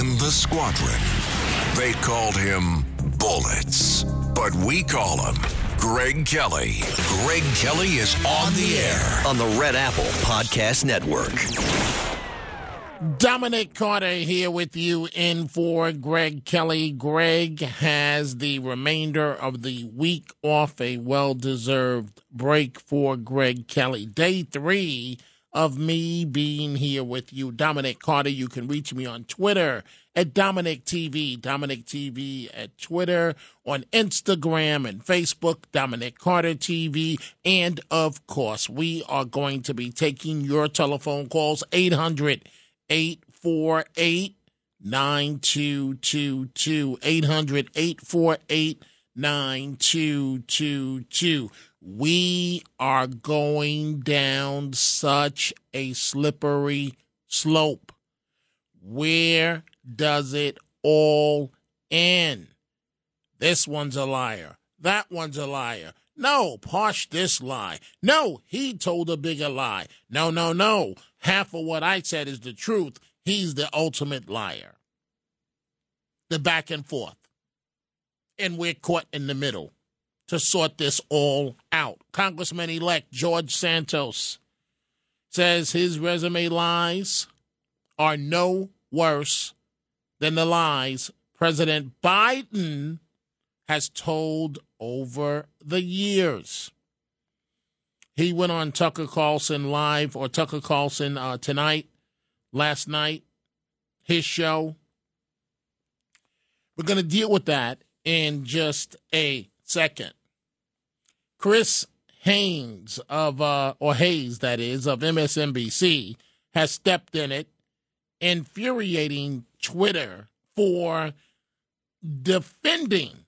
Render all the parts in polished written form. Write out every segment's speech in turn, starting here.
in the squadron. They called him Bullets, but we call him Greg Kelly. Greg Kelly is on the air on the Red Apple Podcast Network. Dominic Carter here with you in for Greg Kelly. Greg has the remainder of the week off, a well-deserved break for Greg Kelly. Day 3 of me being here with you. Dominic Carter, you can reach me on Twitter at Dominic TV. Dominic TV at Twitter, on Instagram and Facebook, Dominic Carter TV. And, of course, we are going to be taking your telephone calls, 800-848-9222. 800-848-9222. We are going down such a slippery slope. Where does it all end? This one's a liar. That one's a liar. No, Posh this lie. No, he told a bigger lie. No. Half of what I said is the truth. He's the ultimate liar. The back and forth. And we're caught in the middle to sort this all out. Congressman-elect George Santos says his resume lies are no worse than the lies President Biden has told over the years. He went on Tucker Carlson Live, or Tucker Carlson last night, his show. We're going to deal with that in just a second. Chris Hayes of MSNBC has stepped in it, infuriating Twitter for defending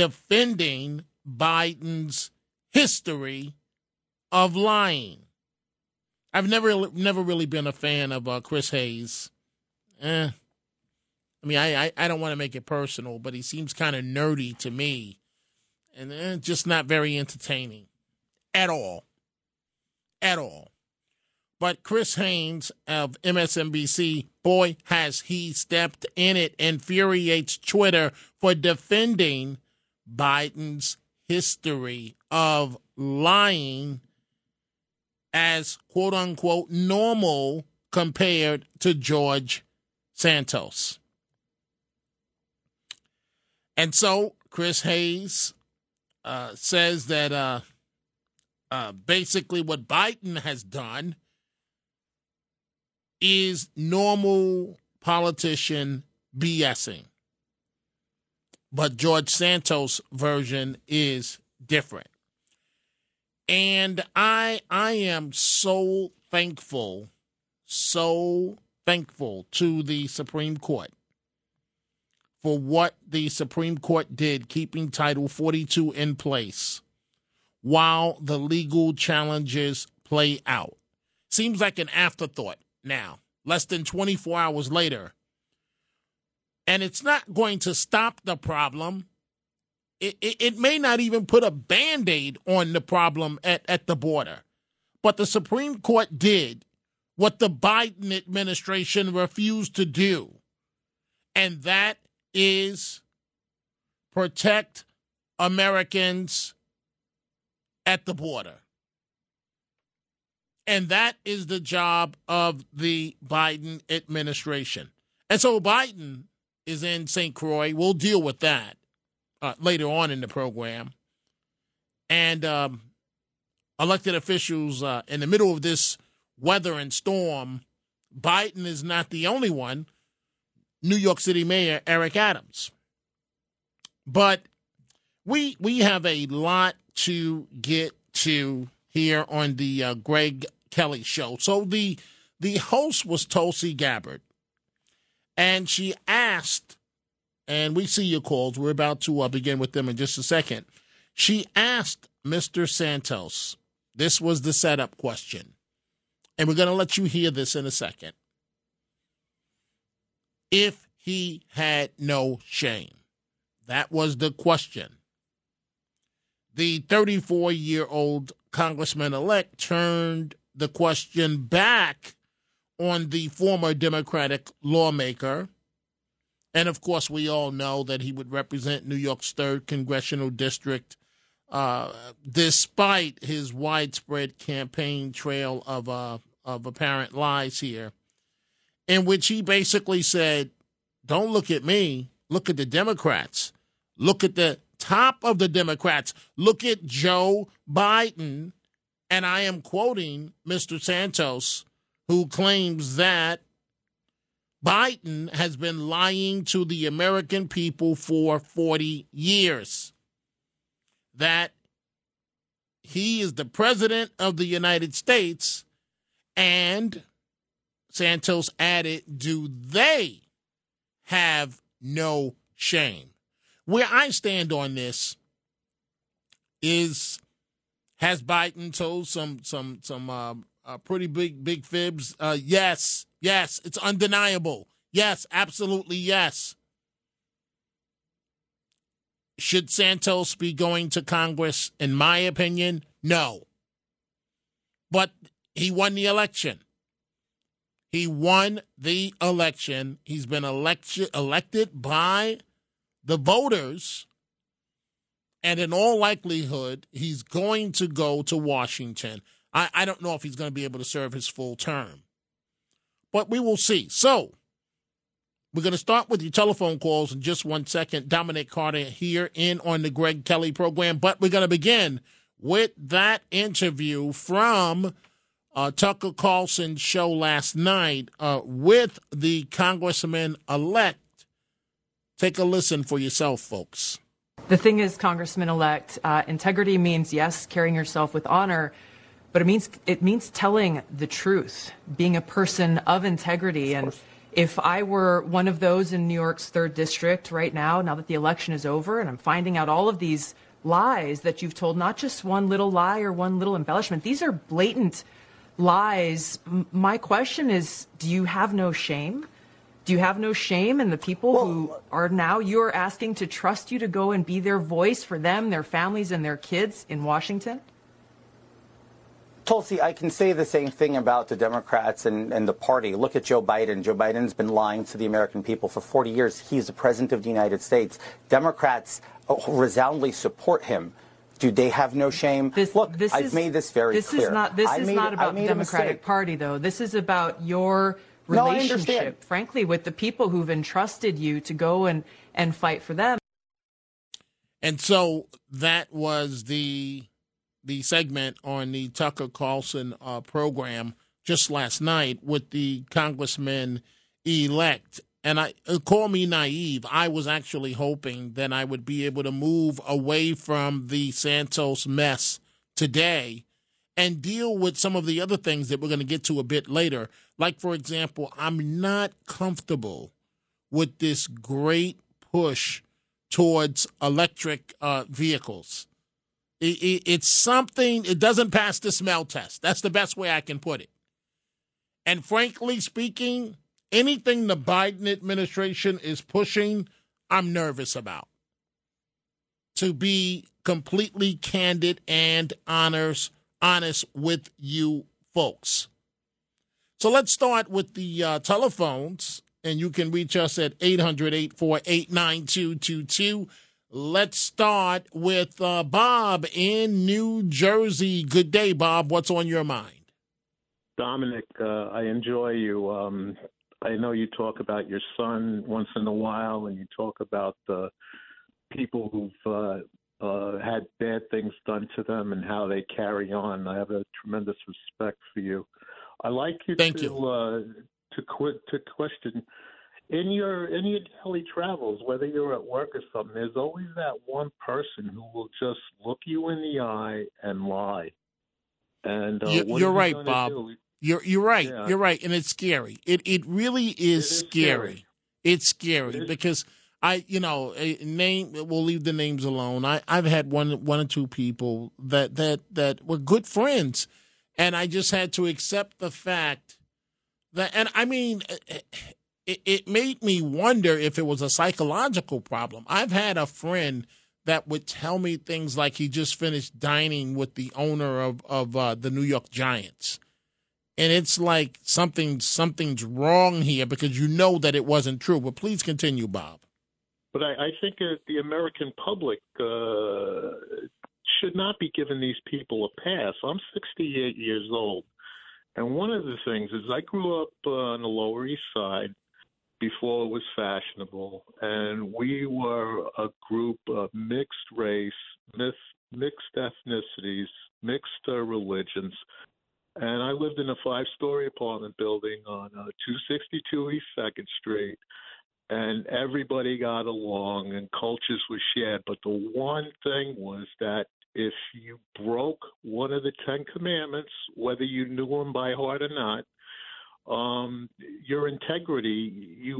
Biden's history of lying. I've never really been a fan of Chris Hayes. I don't want to make it personal, but he seems kind of nerdy to me, and just not very entertaining at all. But Chris Hayes of MSNBC, boy, has he stepped in it, infuriates Twitter for defending Biden's history of lying as, quote-unquote, normal compared to George Santos. And so Chris Hayes says that basically what Biden has done is normal politician BSing. But George Santos' version is different. And I am so thankful to the Supreme Court for what the Supreme Court did, keeping Title 42 in place while the legal challenges play out. Seems like an afterthought now, less than 24 hours later. And it's not going to stop the problem. It may not even put a Band-Aid on the problem at the border. But the Supreme Court did what the Biden administration refused to do. And that is protect Americans at the border. And that is the job of the Biden administration. And so Biden is in St. Croix. We'll deal with that later on in the program. And elected officials in the middle of this weather and storm, Biden is not the only one. New York City Mayor Eric Adams. But we have a lot to get to here on the Greg Kelly Show. So the host was Tulsi Gabbard, and she asked, and we see your calls. We're about to begin with them in just a second. She asked Mr. Santos, this was the setup question, and we're going to let you hear this in a second. If he had no shame. That was the question. The 34-year-old congressman-elect turned the question back on the former Democratic lawmaker And, of course, we all know that he would represent New York's 3rd Congressional District, despite his widespread campaign trail of apparent lies here, in which he basically said, don't look at me, look at the Democrats. Look at the top of the Democrats. Look at Joe Biden. And I am quoting Mr. Santos, who claims that Biden has been lying to the American people for 40 years. That he is the president of the United States, and Santos added, do they have no shame? Where I stand on this is, has Biden told some pretty big fibs? Yes, it's undeniable. Yes, absolutely yes. Should Santos be going to Congress? In my opinion, no. But he won the election. He won the election. He's been elected by the voters. And in all likelihood, he's going to go to Washington. I don't know if he's going to be able to serve his full term, but we will see. So we're going to start with your telephone calls in just 1 second. Dominic Carter here on the Greg Kelly program, but we're going to begin with that interview from Tucker Carlson's show last night with the Congressman-elect. Take a listen for yourself, folks. The thing is, Congressman-elect, integrity means, yes, carrying yourself with honor, but it means telling the truth, being a person of integrity. And if I were one of those in New York's 3rd District right now that the election is over, and I'm finding out all of these lies that you've told, not just one little lie or one little embellishment, these are blatant lies. My question is, do you have no shame? Do you have no shame in the people who are now you're asking to trust you to go and be their voice for them, their families, and their kids in Washington? Tulsi, I can say the same thing about the Democrats and the party. Look at Joe Biden. Joe Biden's been lying to the American people for 40 years. He's the president of the United States. Democrats resoundingly support him. Do they have no shame? I've made this very clear. This is not about the Democratic Party, though. This is about your relationship, frankly, with the people who've entrusted you to go and fight for them. And so that was the segment on the Tucker Carlson program just last night with the Congressman-elect. And call me naive, I was actually hoping that I would be able to move away from the Santos mess today and deal with some of the other things that we're going to get to a bit later. Like, for example, I'm not comfortable with this great push towards electric vehicles. It's something, it doesn't pass the smell test. That's the best way I can put it. And frankly speaking, anything the Biden administration is pushing, I'm nervous about. To be completely candid and honest with you folks. So let's start with the telephones, and you can reach us at 800-848-9222. Let's start with Bob in New Jersey. Good day, Bob. What's on your mind? Dominic, I enjoy you. I know you talk about your son once in a while, and you talk about the people who've had bad things done to them and how they carry on. I have a tremendous respect for you. I like you to question. In your daily travels, whether you're at work or something, there's always that one person who will just look you in the eye and lie. And you're right, Bob. You're right. Yeah. You're right, and it's scary. It really is scary. It's scary because we'll leave the names alone. I've had one or two people that were good friends, and I just had to accept the fact that, and I mean. It made me wonder if it was a psychological problem. I've had a friend that would tell me things like he just finished dining with the owner of the New York Giants. And it's like something's wrong here because you know that it wasn't true. But please continue, Bob. But I think the American public should not be giving these people a pass. I'm 68 years old. And one of the things is I grew up on the Lower East Side before it was fashionable. And we were a group of mixed race, mixed ethnicities, mixed religions. And I lived in a 5-story apartment building on 262 East 2nd Street. And everybody got along and cultures were shared. But the one thing was that if you broke one of the 10 commandments, whether you knew them by heart or not, your integrity, you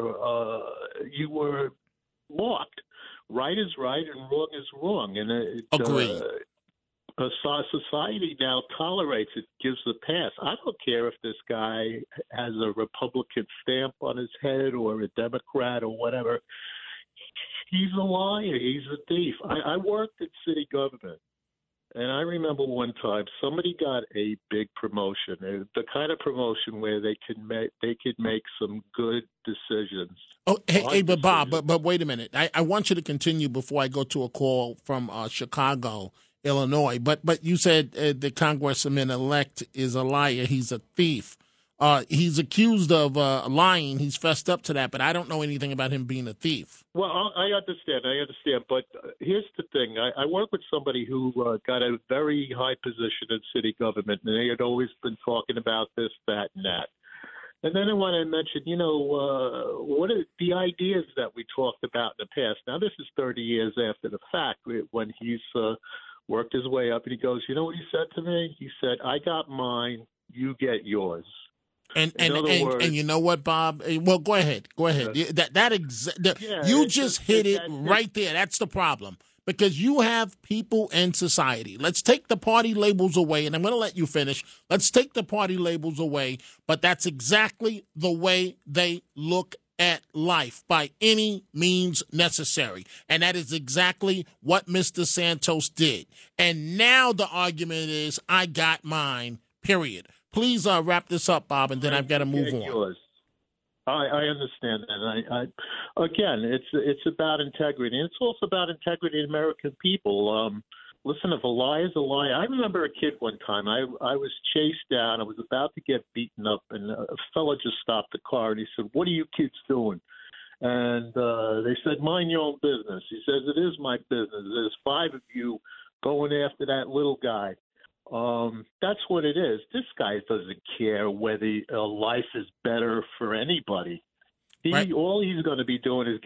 were mocked. Right is right and wrong is wrong. And Agreed. A society now tolerates it, gives a pass. I don't care if this guy has a Republican stamp on his head or a Democrat or whatever. He's a liar. He's a thief. I worked in city government, and I remember one time somebody got a big promotion, the kind of promotion where they could make some good decisions. Oh, hey, but Bob, but wait a minute. I want you to continue before I go to a call from Chicago, Illinois. But you said the congressman-elect is a liar. He's a thief. He's accused of lying. He's fessed up to that, but I don't know anything about him being a thief. Well, I understand. But here's the thing. I work with somebody who got a very high position in city government, and they had always been talking about this, that, and that. And then I want to mention, what are the ideas that we talked about in the past? Now, this is 30 years after the fact when he's worked his way up, and he goes, you know what he said to me? He said, I got mine, you get yours. And you know what, Bob? Well, go ahead. You just hit it right there. That's the problem. Because you have people in society. Let's take the party labels away, and I'm going to let you finish. Let's take the party labels away, but that's exactly the way they look at life by any means necessary. And that is exactly what Mr. Santos did. And now the argument is, I got mine, period. Please wrap this up, Bob, and then I've got to move on. Yours. I understand that. Again, it's about integrity, and it's also about integrity in American people. Listen, if a lie is a lie, I remember a kid one time. I was chased down. I was about to get beaten up, and a fella just stopped the car, and he said, "What are you kids doing?" And they said, "Mind your own business." He says, "It is my business. There's 5 of you going after that little guy." That's what it is. This guy doesn't care whether life is better for anybody. Right. All he's going to be doing is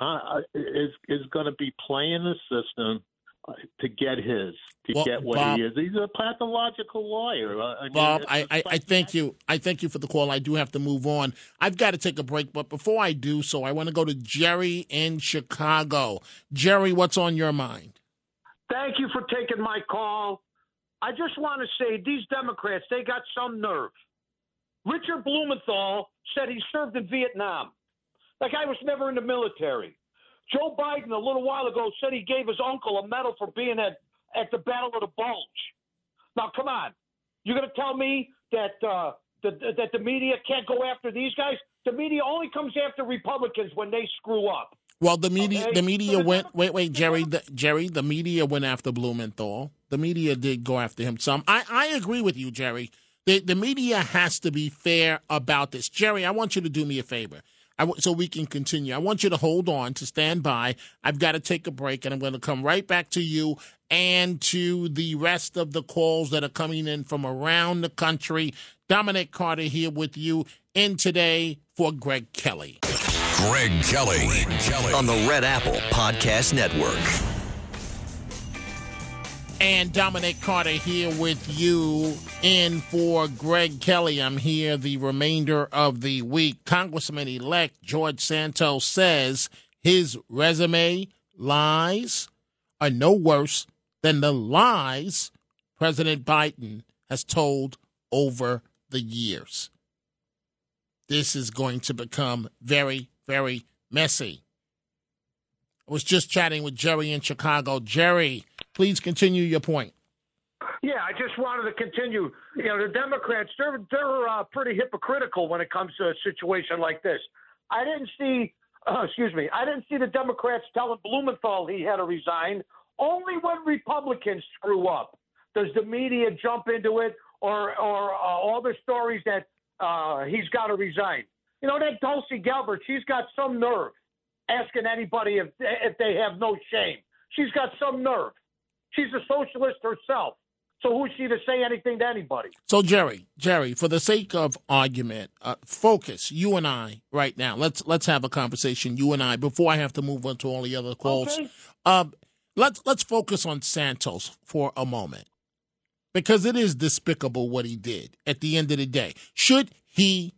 is going to be playing the system to get get what Bob, he is. He's a pathological liar. Bob, I thank you. I thank you for the call. I do have to move on. I've got to take a break, but before I do so, I want to go to Jerry in Chicago. Jerry, what's on your mind? Thank you for taking my call. I just want to say these Democrats, they got some nerve. Richard Blumenthal said he served in Vietnam. That guy was never in the military. Joe Biden, a little while ago, said he gave his uncle a medal for being at the Battle of the Bulge. Now, come on. You're going to tell me that the media can't go after these guys? The media only comes after Republicans when they screw up. Well, the media went. Wait, Jerry. The media went after Blumenthal. The media did go after him some. I agree with you, Jerry. The media has to be fair about this. Jerry, I want you to do me a favor, so we can continue. I want you to hold on, to stand by. I've got to take a break, and I'm going to come right back to you and to the rest of the calls that are coming in from around the country. Dominic Carter here with you in Today for Greg Kelly. Greg Kelly on the Red Apple Podcast Network. And Dominic Carter here with you in for Greg Kelly. I'm here the remainder of the week. Congressman-elect George Santos says his resume lies are no worse than the lies President Biden has told over the years. This is going to become very, very messy. I was just chatting with Jerry in Chicago. Jerry, please continue your point. Yeah, I just just wanted to continue. You know, the Democrats, they're pretty hypocritical when it comes to a situation like this. I didn't see the Democrats telling Blumenthal he had to resign. Only when Republicans screw up does the media jump into it, or all the stories that he's got to resign. You know, that Tulsi Gabbard, she's got some nerve asking anybody if they have no shame. She's got some nerve. She's a socialist herself. So who's she to say anything to anybody? So, Jerry, for the sake of argument, focus, you and I, right now. Let's have a conversation, you and I, before I have to move on to all the other calls. Okay. Let's focus on Santos for a moment, because it is despicable what he did at the end of the day. Should he,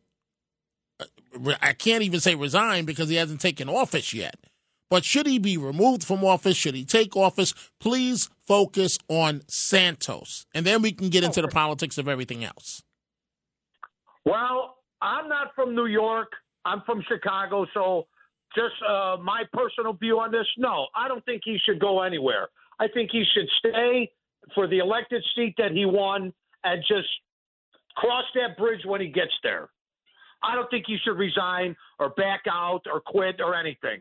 I can't even say resign because he hasn't taken office yet, but should he be removed from office? Should he take office? Please focus on Santos, and then we can get into the politics of everything else. Well, I'm not from New York. I'm from Chicago, so just my personal view on this, no, I don't think he should go anywhere. I think he should stay for the elected seat that he won and just cross that bridge when he gets there. I don't think he should resign or back out or quit or anything.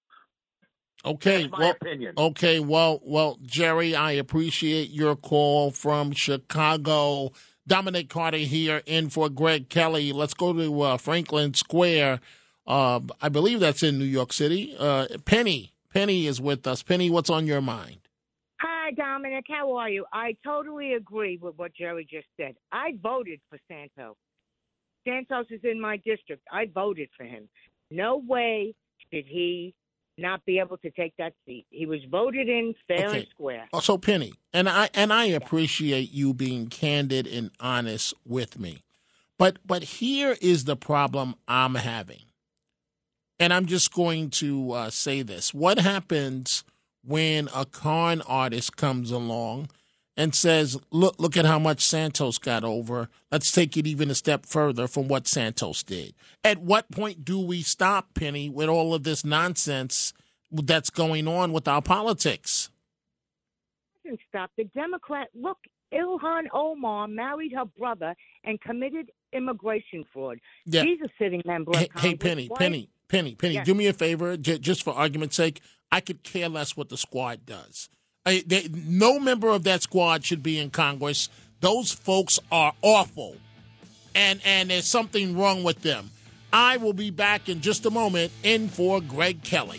Okay, that's my opinion. Okay, well, Jerry, I appreciate your call from Chicago. Dominic Carter here in for Greg Kelly. Let's go to Franklin Square. I believe that's in New York City. Penny is with us. Penny, what's on your mind? Hi, Dominic. How are you? I totally agree with what Jerry just said. I voted for Santos. Santos is in my district. I voted for him. No way did he not be able to take that seat. He was voted in fair and square. So, Penny, and I appreciate you being candid and honest with me. But here is the problem I'm having. And I'm just going to say this. What happens when a con artist comes along and says, look at how much Santos got over. Let's take it even a step further from what Santos did. At what point do we stop, Penny, with all of this nonsense that's going on with our politics? Doesn't stop. The Democrat, look, Ilhan Omar married her brother and committed immigration fraud. Yeah. She's a sitting member of Congress. Hey, Penny, yes. Do me a favor, just for argument's sake. I could care less what the squad does. No member of that squad should be in Congress. Those folks are awful, and there's something wrong with them. I will be back in just a moment in for Greg Kelly.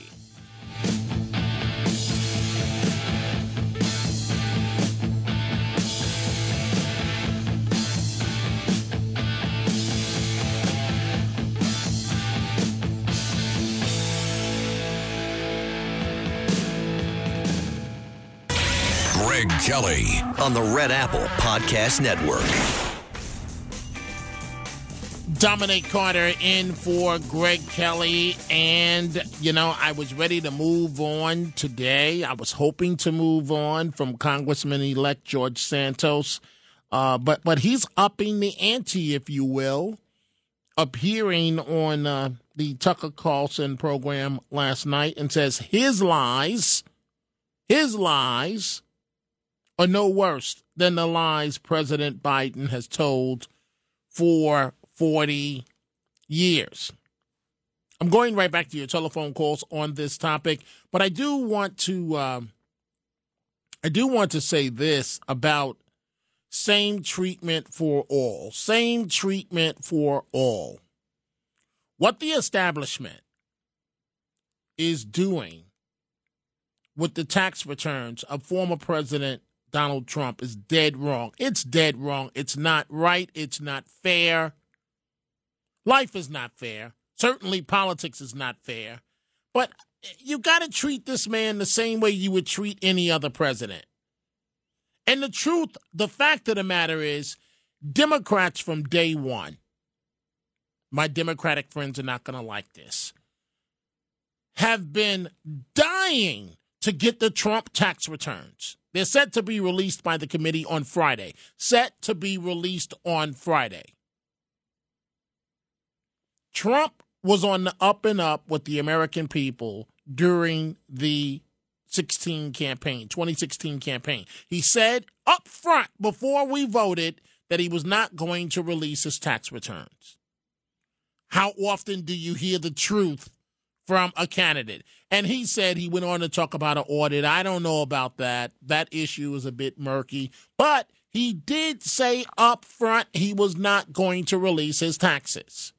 Greg Kelly on the Red Apple Podcast Network. Dominic Carter in for Greg Kelly. And, I was ready to move on today. I was hoping to move on from Congressman-elect George Santos. But he's upping the ante, if you will, appearing on the Tucker Carlson program last night and says his lies are no worse than the lies President Biden has told for 40 years. I'm going right back to your telephone calls on this topic, but I do want to say this about same treatment for all. Same treatment for all. What the establishment is doing with the tax returns of former President Donald Trump is dead wrong. It's dead wrong. It's not right. It's not fair. Life is not fair. Certainly politics is not fair. But you got to treat this man the same way you would treat any other president. And the fact of the matter is, Democrats from day one, my Democratic friends are not going to like this, have been dying to get the Trump tax returns. They're set to be released by the committee on Friday. Trump was on the up and up with the American people during the 2016 campaign. He said up front before we voted that he was not going to release his tax returns. How often do you hear the truth from a candidate? And he said he went on to talk about an audit. I don't know about that. That issue is a bit murky. But he did say up front he was not going to release his taxes.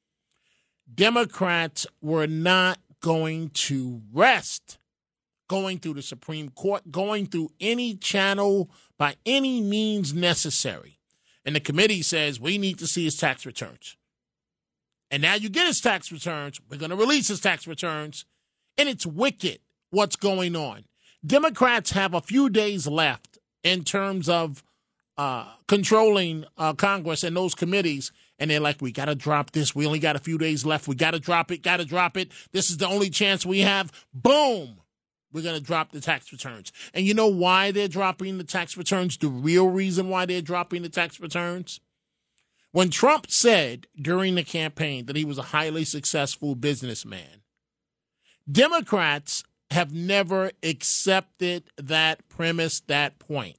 Democrats were not going to rest, going through the Supreme Court, going through any channel by any means necessary. And the committee says we need to see his tax returns. And now you get his tax returns. We're going to release his tax returns. And it's wicked what's going on. Democrats have a few days left in terms of controlling Congress and those committees. And they're like, we got to drop this. We only got a few days left. We got to drop it. This is the only chance we have. Boom. We're going to drop the tax returns. And you know why they're dropping the tax returns? The real reason why they're dropping the tax returns? When Trump said during the campaign that he was a highly successful businessman, Democrats have never accepted that premise, that point.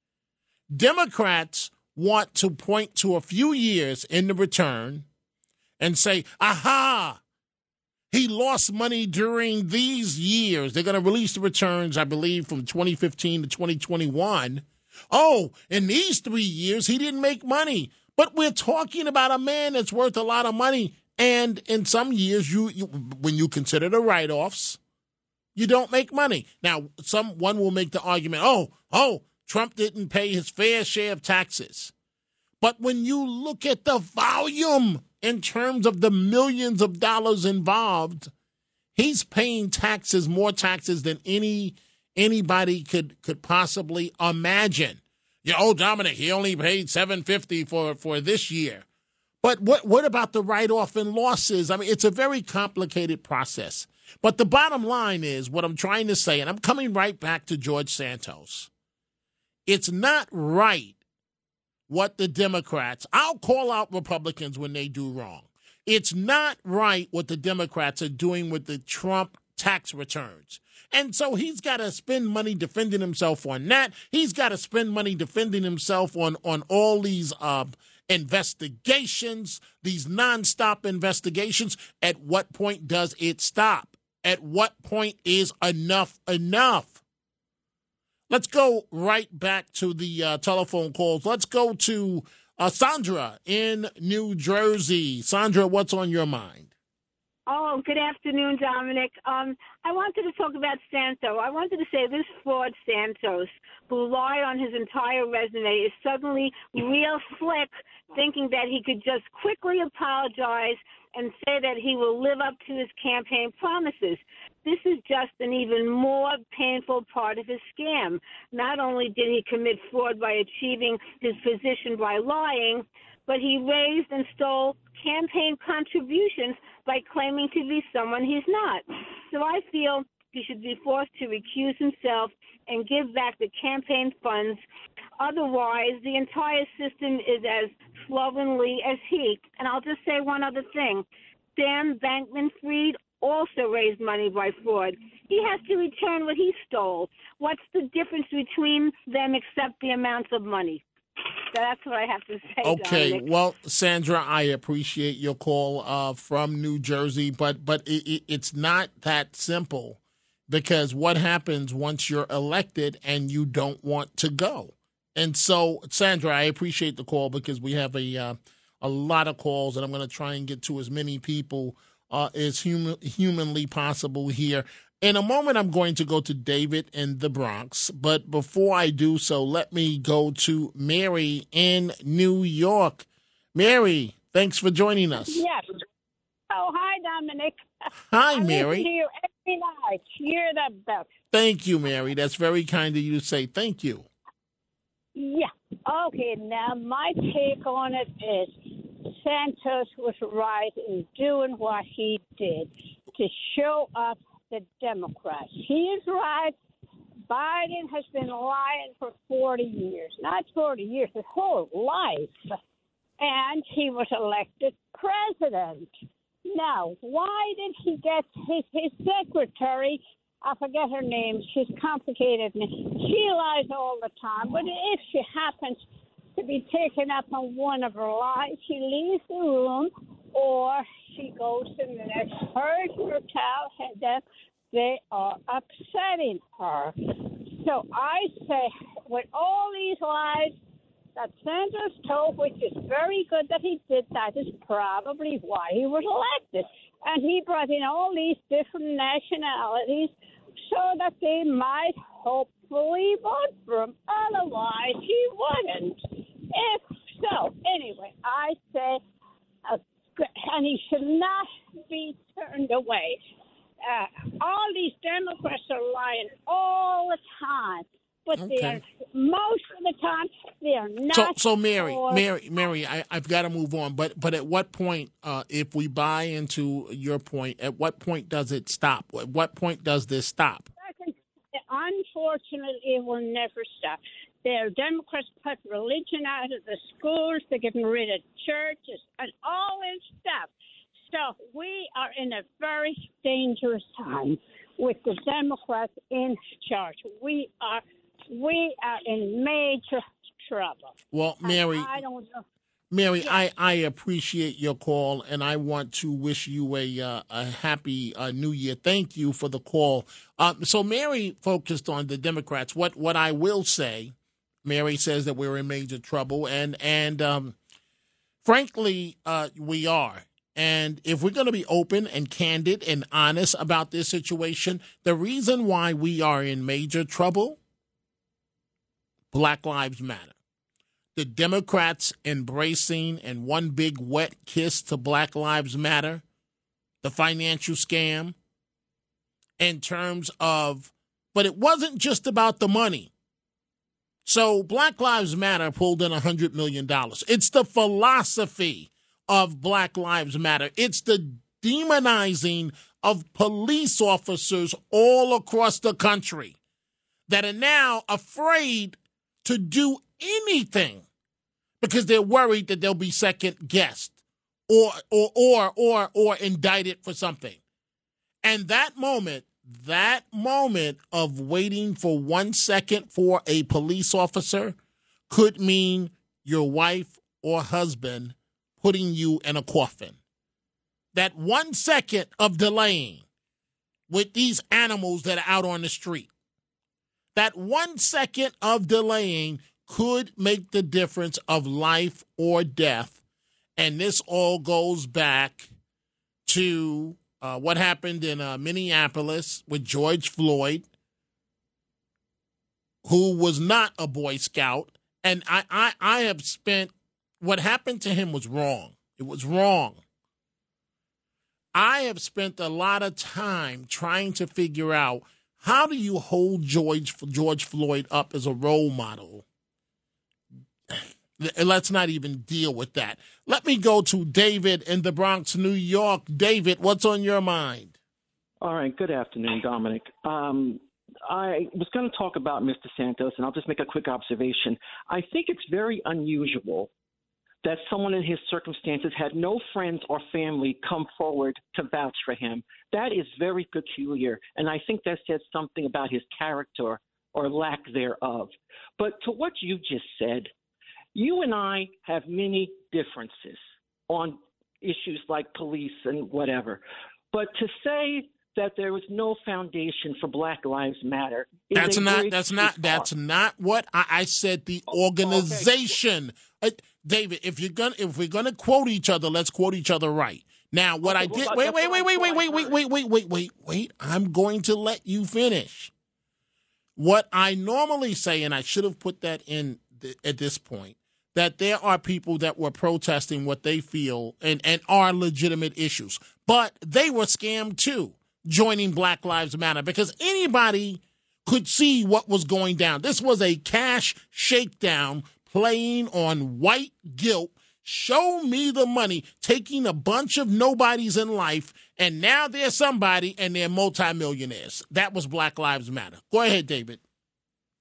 Democrats want to point to a few years in the return and say, aha, he lost money during these years. They're going to release the returns, I believe, from 2015 to 2021. Oh, in these 3 years, he didn't make money. But we're talking about a man that's worth a lot of money. And in some years, you when you consider the write-offs, you don't make money. Now, one will make the argument, oh, Trump didn't pay his fair share of taxes. But when you look at the volume in terms of the millions of dollars involved, he's paying taxes, more taxes than anybody could possibly imagine. Dominic, he only paid $750 for this year. But what about the write-off and losses? I mean, it's a very complicated process. But the bottom line is what I'm trying to say, and I'm coming right back to George Santos. It's not right what the Democrats, I'll call out Republicans when they do wrong. It's not right what the Democrats are doing with the Trump tax returns. And so he's got to spend money defending himself on that. He's got to spend money defending himself on all these investigations, these nonstop investigations. At what point does it stop? At what point is enough enough? Let's go right back to the telephone calls. Let's go to Sandra in New Jersey. Sandra, what's on your mind? Oh, good afternoon, Dominic. I wanted to talk about Santos. I wanted to say this fraud Santos, who lied on his entire resume, is suddenly real slick, thinking that he could just quickly apologize and say that he will live up to his campaign promises. This is just an even more painful part of his scam. Not only did he commit fraud by achieving his position by lying, but he raised and stole campaign contributions by claiming to be someone he's not. So I feel he should be forced to recuse himself and give back the campaign funds. Otherwise, the entire system is as slovenly as he. And I'll just say one other thing. Sam Bankman-Fried also raised money by fraud. He has to return what he stole. What's the difference between them except the amounts of money? That's what I have to say. Okay, Dominic. Well, Sandra, I appreciate your call from New Jersey, but it's not that simple, because what happens once you're elected and you don't want to go? And so, Sandra, I appreciate the call, because we have a lot of calls, and I'm going to try and get to as many people as humanly possible here. In a moment, I'm going to go to David in the Bronx. But before I do so, let me go to Mary in New York. Mary, thanks for joining us. Yes. Oh, hi, Dominic. Hi, Mary. I listen to you every night. You're the best. Thank you, Mary. That's very kind of you to say. Thank you. Yeah. Okay, now my take on it is Santos was right in doing what he did to show up the Democrats. He is right. Biden has been lying for 40 years. Not 40 years, his whole life. And he was elected president. Now, why did he get his secretary I forget her name. She's complicated. She lies all the time. But if she happens to be taken up on one of her lies, she leaves the room or she goes to the next person or tell them they are upsetting her. So I say, with all these lies that Santos told, which is very good that he did, that is probably why he was elected. And he brought in all these different nationalities so that they might hopefully vote for him. Otherwise, he wouldn't. If so, anyway, I say, and he should not be turned away. All these Democrats are lying all the time, but they are, most of the time they are not. So Mary, I've got to move on. But at what point, if we buy into your point, at what point does it stop? At what point does this stop? Unfortunately, it will never stop. The Democrats put religion out of the schools. They're getting rid of churches and all this stuff. So we are in a very dangerous time with the Democrats in charge. We are in major trouble. Well, Mary, I don't know. Mary, yeah. I appreciate your call, and I want to wish you a happy New Year. Thank you for the call. So Mary focused on the Democrats. What I will say, Mary says that we're in major trouble, and frankly, we are. And if we're going to be open and candid and honest about this situation, the reason why we are in major trouble, Black Lives Matter. The Democrats embracing and one big wet kiss to Black Lives Matter, the financial scam, in terms of, but it wasn't just about the money. So Black Lives Matter pulled in $100 million. It's the philosophy of Black Lives Matter. It's the demonizing of police officers all across the country that are now afraid to do anything because they're worried that they'll be second guessed or indicted for something. And that moment of waiting for 1 second for a police officer could mean your wife or husband putting you in a coffin. That 1 second of delaying with these animals that are out on the street, that 1 second of delaying could make the difference of life or death. And this all goes back to what happened in Minneapolis with George Floyd, who was not a Boy Scout. And I have spent, what happened to him was wrong. It was wrong. I have spent a lot of time trying to figure out, how do you hold George Floyd up as a role model? Let's not even deal with that. Let me go to David in the Bronx, New York. David, what's on your mind? All right. Good afternoon, Dominic. I was going to talk about Mr. Santos, and I'll just make a quick observation. I think it's very unusual that someone in his circumstances had no friends or family come forward to vouch for him. That is very peculiar, and I think that says something about his character or lack thereof. But to what you just said, you and I have many differences on issues like police and whatever. But to say that there was no foundation for Black Lives Matter that's not what I said. The organization, okay. David. If we're gonna quote each other, let's quote each other right. Now, what I did. Wait. I'm going to let you finish. What I normally say, and I should have put that in at this point, that there are people that were protesting what they feel and are legitimate issues, but they were scammed too, joining Black Lives Matter, because anybody could see what was going down. This was a cash shakedown playing on white guilt. Show me the money, taking a bunch of nobodies in life, and now they're somebody and they're multimillionaires. That was Black Lives Matter. Go ahead, David.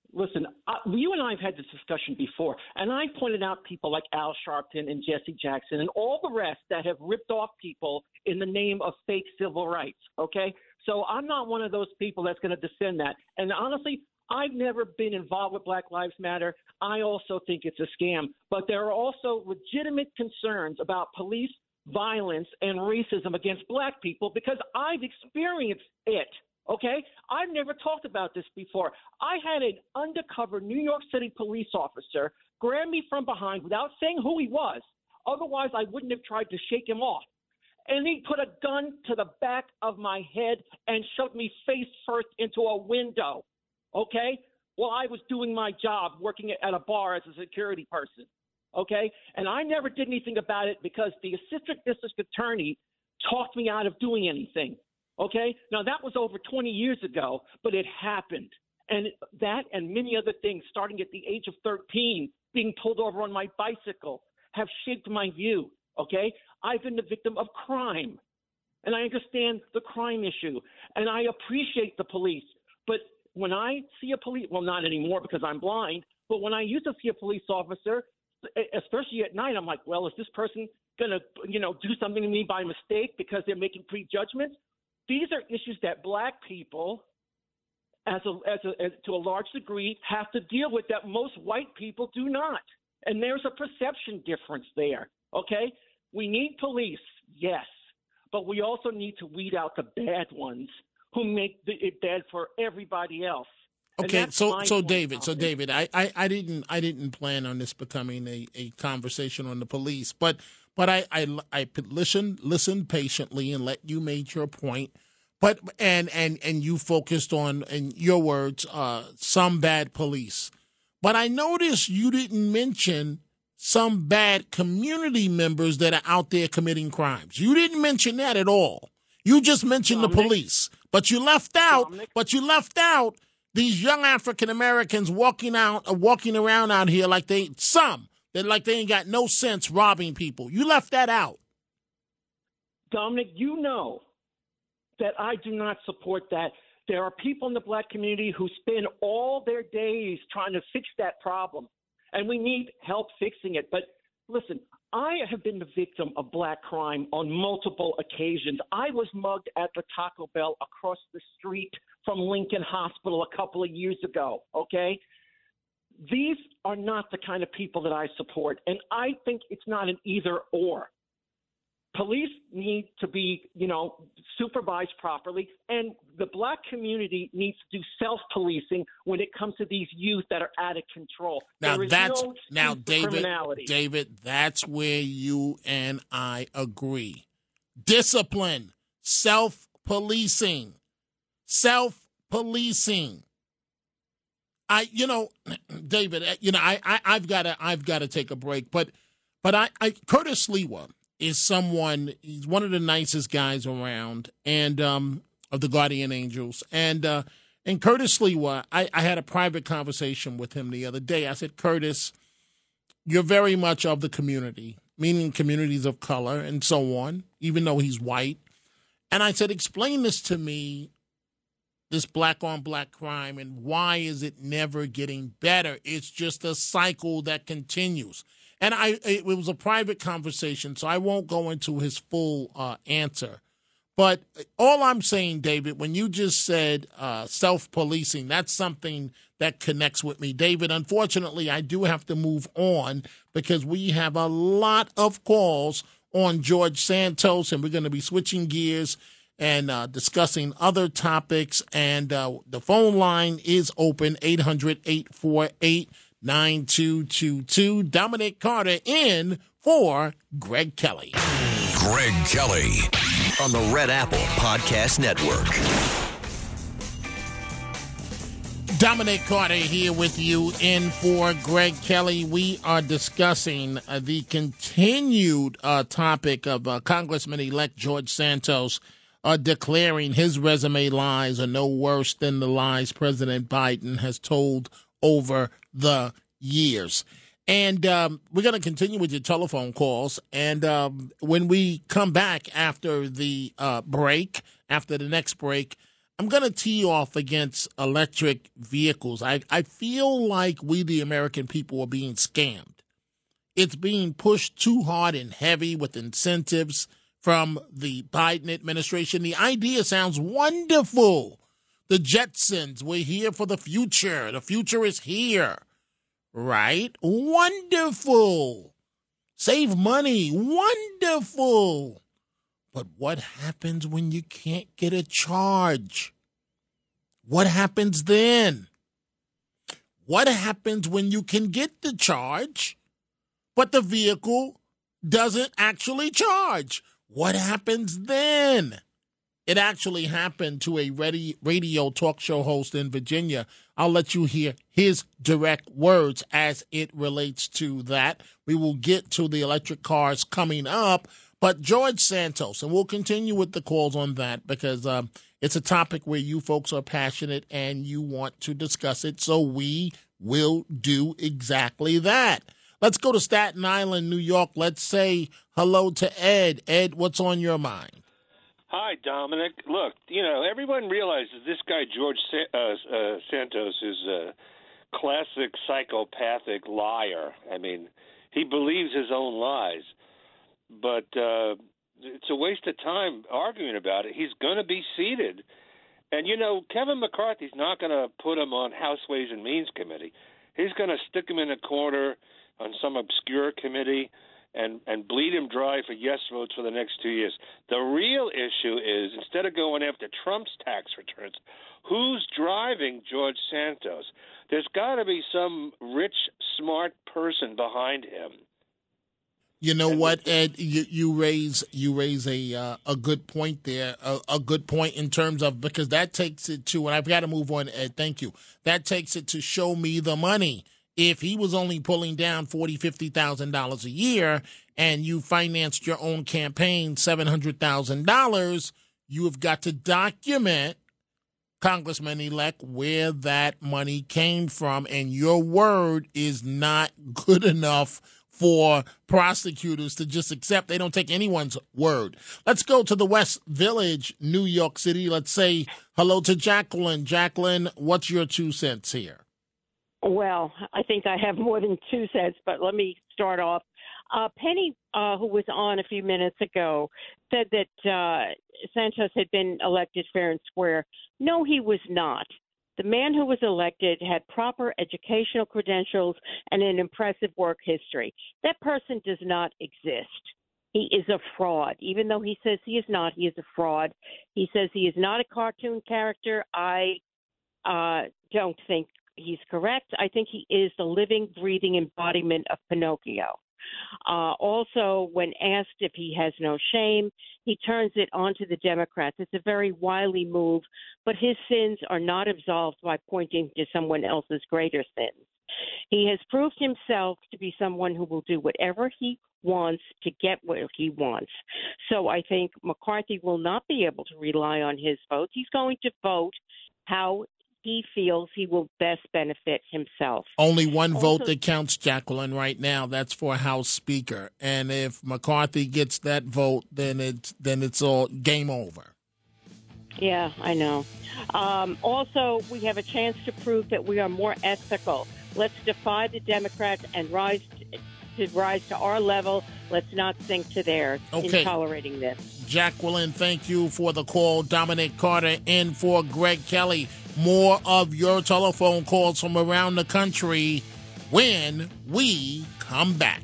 Listen, you and I have had this discussion before, and I pointed out people like Al Sharpton and Jesse Jackson and all the rest that have ripped off people in the name of fake civil rights, okay? So I'm not one of those people that's going to defend that. And honestly, I've never been involved with Black Lives Matter. I also think it's a scam. But there are also legitimate concerns about police violence and racism against black people because I've experienced it. Okay? I've never talked about this before. I had an undercover New York City police officer grab me from behind without saying who he was. Otherwise, I wouldn't have tried to shake him off. And he put a gun to the back of my head and shoved me face first into a window. Okay? Well, I was doing my job working at a bar as a security person. Okay? And I never did anything about it because the assistant district attorney talked me out of doing anything. Okay? Now, that was over 20 years ago, but it happened. And that and many other things, starting at the age of 13, being pulled over on my bicycle, have shaped my view. Okay? I've been the victim of crime. And I understand the crime issue. And I appreciate the police. But when I see a police, well, not anymore because I'm blind, but when I used to see a police officer, especially at night, I'm like, well, is this person going to, do something to me by mistake because they're making prejudgments? These are issues that black people, to a large degree, have to deal with that most white people do not. And there's a perception difference there, okay? We need police, yes, but we also need to weed out the bad ones who make it bad for everybody else. Okay, so David, I didn't plan on this becoming a conversation on the police, but I listen patiently and let you make your point. But and you focused on, in your words, some bad police. But I noticed you didn't mention some bad community members that are out there committing crimes. You didn't mention that at all. You just mentioned the police. But you left out these young African Americans walking around out here like they ain't got no sense robbing people. You left that out. Dominic, you know that I do not support that. There are people in the black community who spend all their days trying to fix that problem, and we need help fixing it. But listen, I have been the victim of black crime on multiple occasions. I was mugged at the Taco Bell across the street from Lincoln Hospital a couple of years ago, okay? These are not the kind of people that I support, and I think it's not an either or. Police need to be, supervised properly, and the black community needs to do self-policing when it comes to these youth that are out of control. David, that's where you and I agree. Discipline, self-policing. David, I've got to take a break, but Curtis Sliwa is he's one of the nicest guys around, and of the Guardian Angels. And Curtis Sliwa, I had a private conversation with him the other day. I said, Curtis, you're very much of the community, meaning communities of color and so on, even though he's white. And I said, explain this to me, this black-on-black crime, and why is it never getting better? It's just a cycle that continues. And it was a private conversation, so I won't go into his full answer. But all I'm saying, David, when you just said self-policing, that's something that connects with me. David, unfortunately, I do have to move on because we have a lot of calls on George Santos, and we're going to be switching gears and discussing other topics. And the phone line is open, 800-848-9222. Dominic Carter in for Greg Kelly. Greg Kelly on the Red Apple Podcast Network. Dominic Carter here with you in for Greg Kelly. We are discussing the continued topic of Congressman-elect George Santos declaring his resume lies are no worse than the lies President Biden has told over the years. And we're going to continue with your telephone calls. And when we come back after the next break, I'm going to tee off against electric vehicles. I feel like we, the American people, are being scammed. It's being pushed too hard and heavy with incentives from the Biden administration. The idea sounds wonderful. The Jetsons, we're here for the future. The future is here, right? Wonderful. Save money. Wonderful. But what happens when you can't get a charge? What happens then? What happens when you can get the charge, but the vehicle doesn't actually charge? What happens then? It actually happened to a radio talk show host in Virginia. I'll let you hear his direct words as it relates to that. We will get to the electric cars coming up. But George Santos, and we'll continue with the calls on that because it's a topic where you folks are passionate and you want to discuss it. So we will do exactly that. Let's go to Staten Island, New York. Let's say hello to Ed. Ed, what's on your mind? Hi, Dominic. Look, everyone realizes this guy, George Santos, is a classic psychopathic liar. I mean, he believes his own lies. But it's a waste of time arguing about it. He's going to be seated. And, Kevin McCarthy's not going to put him on House Ways and Means Committee. He's going to stick him in a corner on some obscure committee and bleed him dry for yes votes for the next 2 years. The real issue is, instead of going after Trump's tax returns, who's driving George Santos? There's got to be some rich, smart person behind him. You know what, Ed? You raise a good point there, a good point in terms of, because that takes it to, and I've got to move on, Ed, thank you. That takes it to show me the money. If he was only pulling down $40,000, $50,000 a year and you financed your own campaign $700,000, you have got to document, Congressman-elect, where that money came from, and your word is not good enough for prosecutors to just accept. They don't take anyone's word. Let's go to the West Village, New York City. Let's say hello to Jacqueline. Jacqueline, what's your 2 cents here? Well, I think I have more than 2 cents, but let me start off. Penny, who was on a few minutes ago, said that Santos had been elected fair and square. No, he was not. The man who was elected had proper educational credentials and an impressive work history. That person does not exist. He is a fraud. Even though he says he is not, he is a fraud. He says he is not a cartoon character. I don't think he's correct. I think he is the living, breathing embodiment of Pinocchio. Also, when asked if he has no shame, he turns it onto the Democrats. It's a very wily move, but his sins are not absolved by pointing to someone else's greater sins. He has proved himself to be someone who will do whatever he wants to get what he wants. So I think McCarthy will not be able to rely on his votes. He's going to vote how he feels he will best benefit himself. Only one vote that counts, Jacqueline, right now. That's for House Speaker. And if McCarthy gets that vote, then it's all game over. Yeah, I know. Also, we have a chance to prove that we are more ethical. Let's defy the Democrats and rise to our level. Let's not sink to theirs in tolerating this. Jacqueline, thank you for the call. Dominic Carter in for Greg Kelly. More of your telephone calls from around the country when we come back.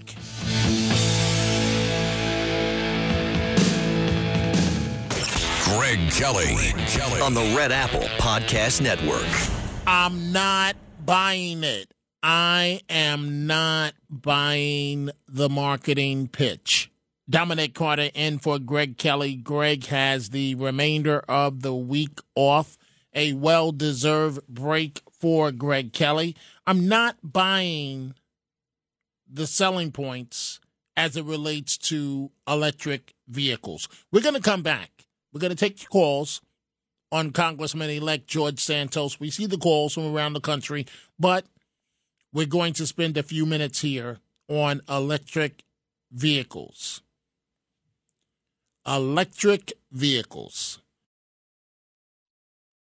Greg Kelly on the Red Apple Podcast Network. I'm not buying it. I am not buying the marketing pitch. Dominic Carter in for Greg Kelly. Greg has the remainder of the week off. A well-deserved break for Greg Kelly. I'm not buying the selling points as it relates to electric vehicles. We're going to come back. We're going to take calls on Congressman-elect George Santos. We see the calls from around the country, but we're going to spend a few minutes here on electric vehicles. Electric vehicles.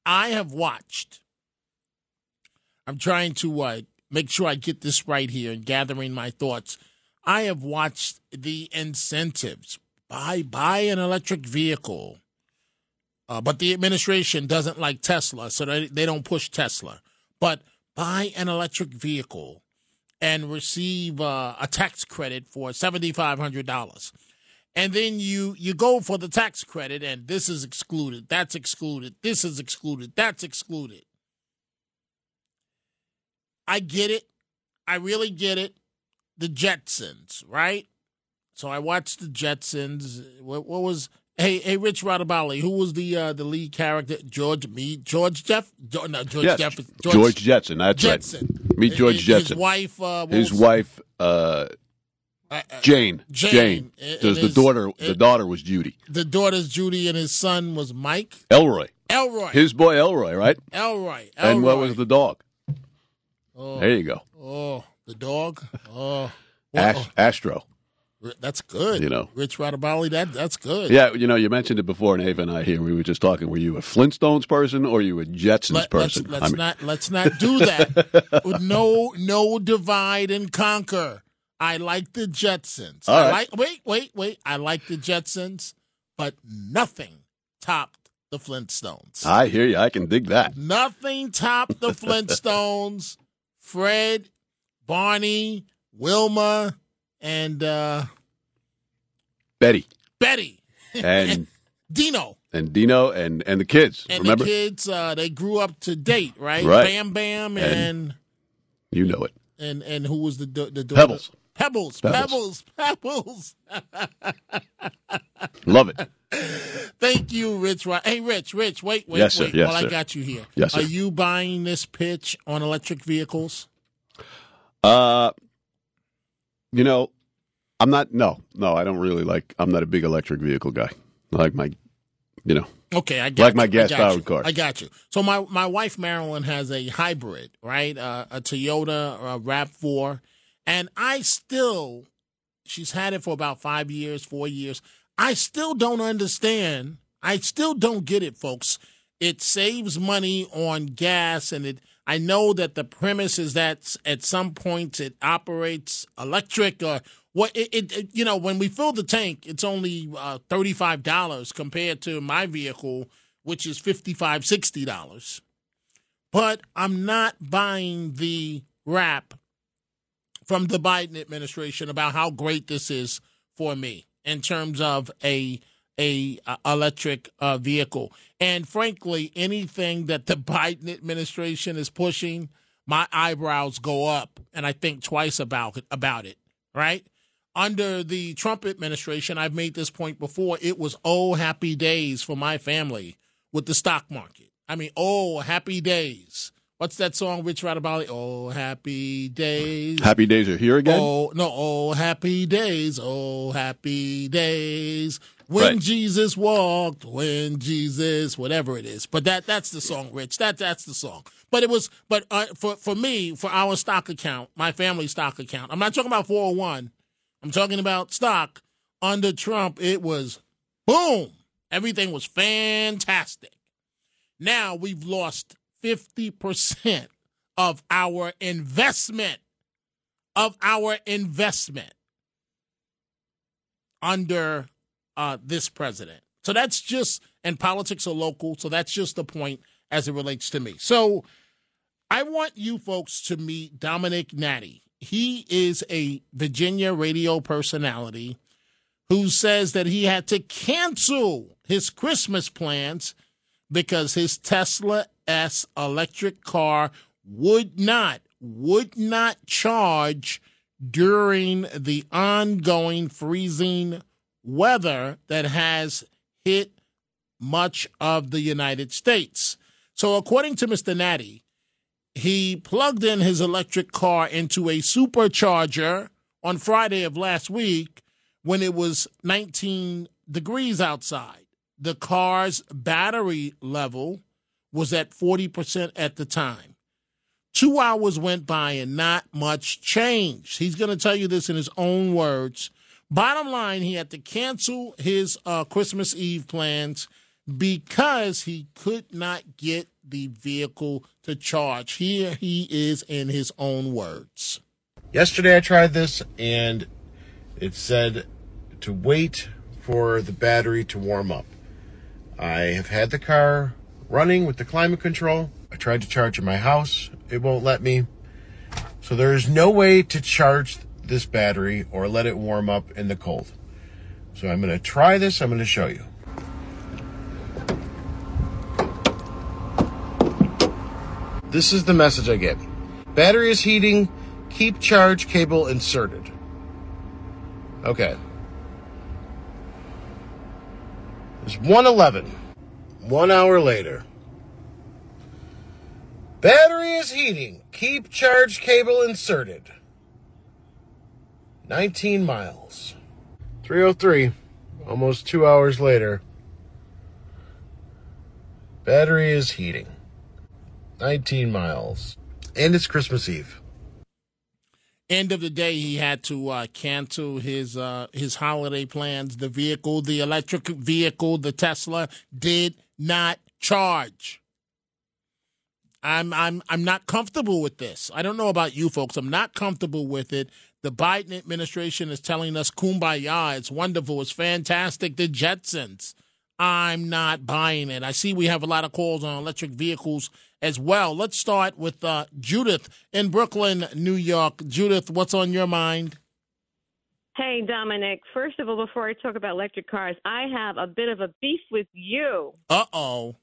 I have watched. I'm trying to make sure I get this right here and gathering my thoughts. I have watched the incentives. Buy an electric vehicle. But the administration doesn't like Tesla, so they don't push Tesla. But buy an electric vehicle and receive a tax credit for $7,500. And then you go for the tax credit, and this is excluded, that's excluded, this is excluded, that's excluded. I get it. I really get it. The Jetsons, right? So I watched the Jetsons. What was... Hey, Rich Radabali, who was the lead character? George Jetson. That's Jetson. Right. Meet George Jetson. His wife. Jane. Jane. The daughter was Judy. The daughter's Judy, and his son was Mike. Elroy. His boy Elroy, right? Elroy. And what was the dog? Oh, there you go. Oh, the dog. Oh, Astro. That's good. Rich Radabali, that's good. Yeah, you mentioned it before, and Ava and I here, we were just talking. Were you a Flintstones person or you a Jetsons person? Let's not do that. No divide and conquer. I like the Jetsons. Wait. I like the Jetsons, but nothing topped the Flintstones. I hear you. I can dig that. Nothing topped the Flintstones. Fred, Barney, Wilma, and Betty. And Dino. And the kids. And remember? The kids, they grew up to date, right? Right. Bam Bam and you know it. And who was the Pebbles. Pebbles. Love it. Thank you, Rich. Hey, Rich, wait. Yes, sir. Yes, while sir. I got you here. Yes, sir. Are you buying this pitch on electric vehicles? I'm not. No, I don't really like. I'm not a big electric vehicle guy. I like my, Okay, I like my gas-powered car. I got you. So my wife Marilyn has a hybrid, right? A Toyota RAV4, and she's had it for about 4 years. I still don't understand. I still don't get it, folks. It saves money on gas, and I know that the premise is that at some point it operates electric or what. When we fill the tank, it's only $35 compared to my vehicle, which is $55, $60. But I'm not buying the rap from the Biden administration about how great this is for me in terms of a electric vehicle. And frankly, anything that the Biden administration is pushing, my eyebrows go up and I think twice about it, right? Under the Trump administration, I've made this point before, it was happy days for my family with the stock market. I mean, happy days. What's that song, Rich Radabali? Oh, happy days. Happy days are here again? Happy days. Oh, happy days. When Jesus walked, whatever it is. But that's the song, Rich. That's the song. But for me, for our stock account, my family stock account, I'm not talking about 401. I'm talking about stock. Under Trump, it was boom. Everything was fantastic. Now we've lost 50% of our investment under this president. So that's just, and politics are local, so that's just the point as it relates to me. So I want you folks to meet Dominic Natty. He is a Virginia radio personality who says that he had to cancel his Christmas plans because his Tesla S electric car would not charge during the ongoing freezing weather that has hit much of the United States. So according to Mr. Natty, he plugged in his electric car into a supercharger on Friday of last week when it was 19 degrees outside. The car's battery level was at 40% at the time. 2 hours went by and not much changed. He's going to tell you this in his own words. Bottom line, he had to cancel his Christmas Eve plans because he could not get the vehicle to charge. Here he is in his own words. Yesterday I tried this, and it said to wait for the battery to warm up. I have had the car running with the climate control. I tried to charge in my house. It won't let me. So there is no way to charge this battery or let it warm up in the cold. So I'm going to try this. I'm going to show you. This is the message I get. Battery is heating. Keep charge cable inserted. Okay. It's 1:11. 1 hour later. Battery is heating. Keep charge cable inserted. 19 miles. 3:03. Almost 2 hours later. Battery is heating. 19 miles. And it's Christmas Eve. End of the day, he had to cancel his holiday plans. The electric vehicle, the Tesla, did not charge. I'm not comfortable with this. I don't know about you folks. I'm not comfortable with it. The Biden administration is telling us kumbaya. It's wonderful. It's fantastic. The Jetsons. I'm not buying it. I see we have a lot of calls on electric vehicles as well. Let's start with Judith in Brooklyn, New York. Judith, what's on your mind? Hey, Dominic. First of all, before I talk about electric cars, I have a bit of a beef with you. Uh-oh.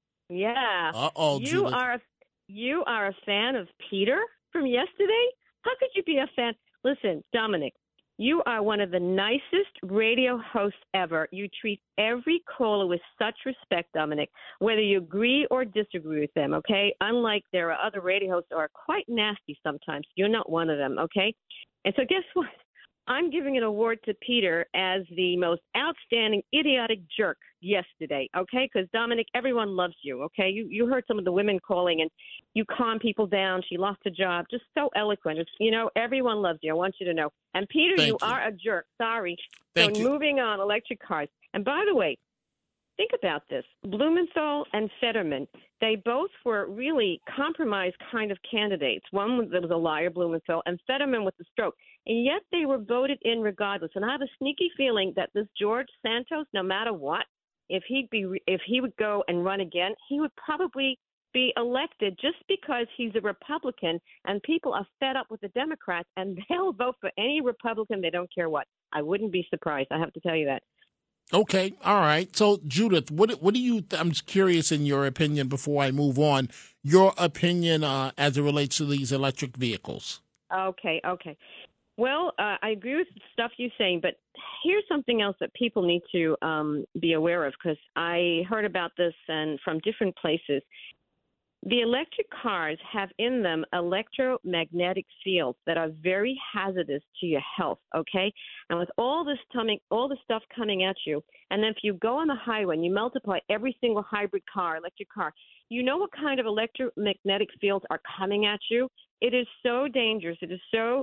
Yeah. Uh-oh, Judith. You are a fan of Peter from yesterday? How could you be a fan? Listen, Dominic, you are one of the nicest radio hosts ever. You treat every caller with such respect, Dominic, whether you agree or disagree with them, okay? Unlike there are other radio hosts who are quite nasty sometimes. You're not one of them, okay? And so guess what? I'm giving an award to Peter as the most outstanding idiotic jerk yesterday, okay? Because, Dominic, everyone loves you, okay? You heard some of the women calling, and you calm people down. She lost a job. Just so eloquent. It's, everyone loves you. I want you to know. And, Peter, you are a jerk. Sorry. Thank you. Moving on, electric cars. And, by the way, think about this. Blumenthal and Fetterman, they both were really compromised kind of candidates. One was a liar, Blumenthal, and Fetterman with the stroke. And yet they were voted in regardless. And I have a sneaky feeling that this George Santos, no matter what, if he would go and run again, he would probably be elected just because he's a Republican and people are fed up with the Democrats and they'll vote for any Republican. They don't care what. I wouldn't be surprised. I have to tell you that. Okay, all right. So, Judith, what do you? I'm just curious in your opinion before I move on. Your opinion as it relates to these electric vehicles. Okay. Well, I agree with the stuff you're saying, but here's something else that people need to be aware of because I heard about this and from different places. The electric cars have in them electromagnetic fields that are very hazardous to your health, okay? And with all the stuff coming at you, and then if you go on the highway and you multiply every single hybrid car, electric car, you know what kind of electromagnetic fields are coming at you? It is so dangerous. It is so,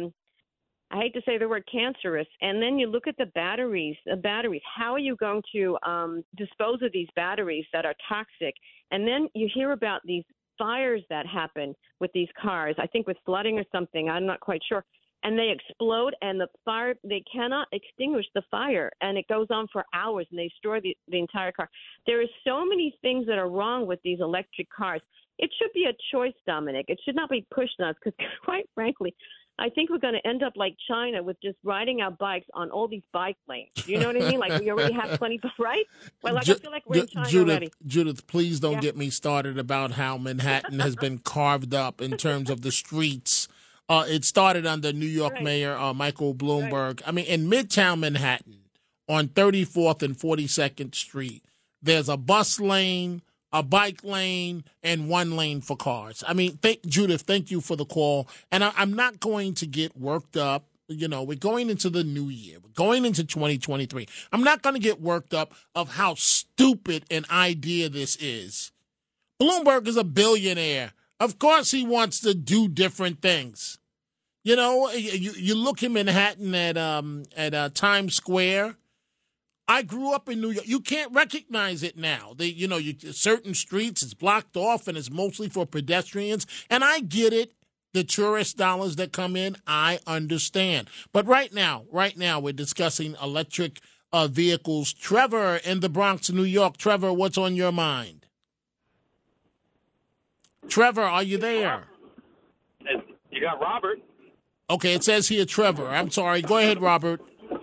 I hate to say the word cancerous. And then you look at the batteries. How are you going to dispose of these batteries that are toxic? And then you hear about these fires that happen with these cars, I think with flooding or something. I'm not quite sure. And they explode, and the fire, they cannot extinguish the fire, and it goes on for hours, and they destroy the entire car. There are so many things that are wrong with these electric cars. It should be a choice, Dominic. It should not be pushed on us because, quite frankly, I think we're going to end up like China with just riding our bikes on all these bike lanes. You know what I mean? Like we already have plenty, right? Well, I feel like we're in China already. Judith, please don't get me started about how Manhattan has been carved up in terms of the streets. It started under New York Mayor Michael Bloomberg. I mean, in Midtown Manhattan on 34th and 42nd Street, there's a bus lane, a bike lane, and one lane for cars. I mean, Judith, thank you for the call. And I'm not going to get worked up. You know, we're going into the new year. We're going into 2023. I'm not going to get worked up of how stupid an idea this is. Bloomberg is a billionaire. Of course he wants to do different things. You know, you look in Manhattan at Times Square. I grew up in New York. You can't recognize it now. Certain streets, it's blocked off, and it's mostly for pedestrians. And I get it. The tourist dollars that come in, I understand. But right now, we're discussing electric vehicles. Trevor in the Bronx, New York. Trevor, what's on your mind? Trevor, are you there? You got Robert. Okay, it says here Trevor. I'm sorry. Go ahead, Robert.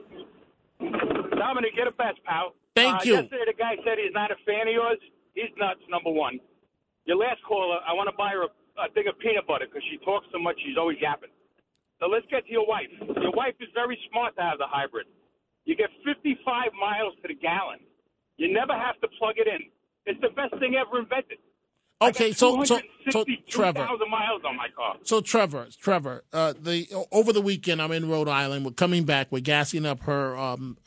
Dominic, get a best, pal. Thank you. Yesterday, the guy said he's not a fan of yours. He's nuts, number one. Your last caller, I want to buy her a thing of peanut butter because she talks so much, she's always yapping. So let's get to your wife. Your wife is very smart to have the hybrid. You get 55 miles to the gallon. You never have to plug it in. It's the best thing ever invented. Okay, so Trevor, 2,000 miles on my car. So Trevor, over the weekend I'm in Rhode Island. We're coming back. We're gassing up her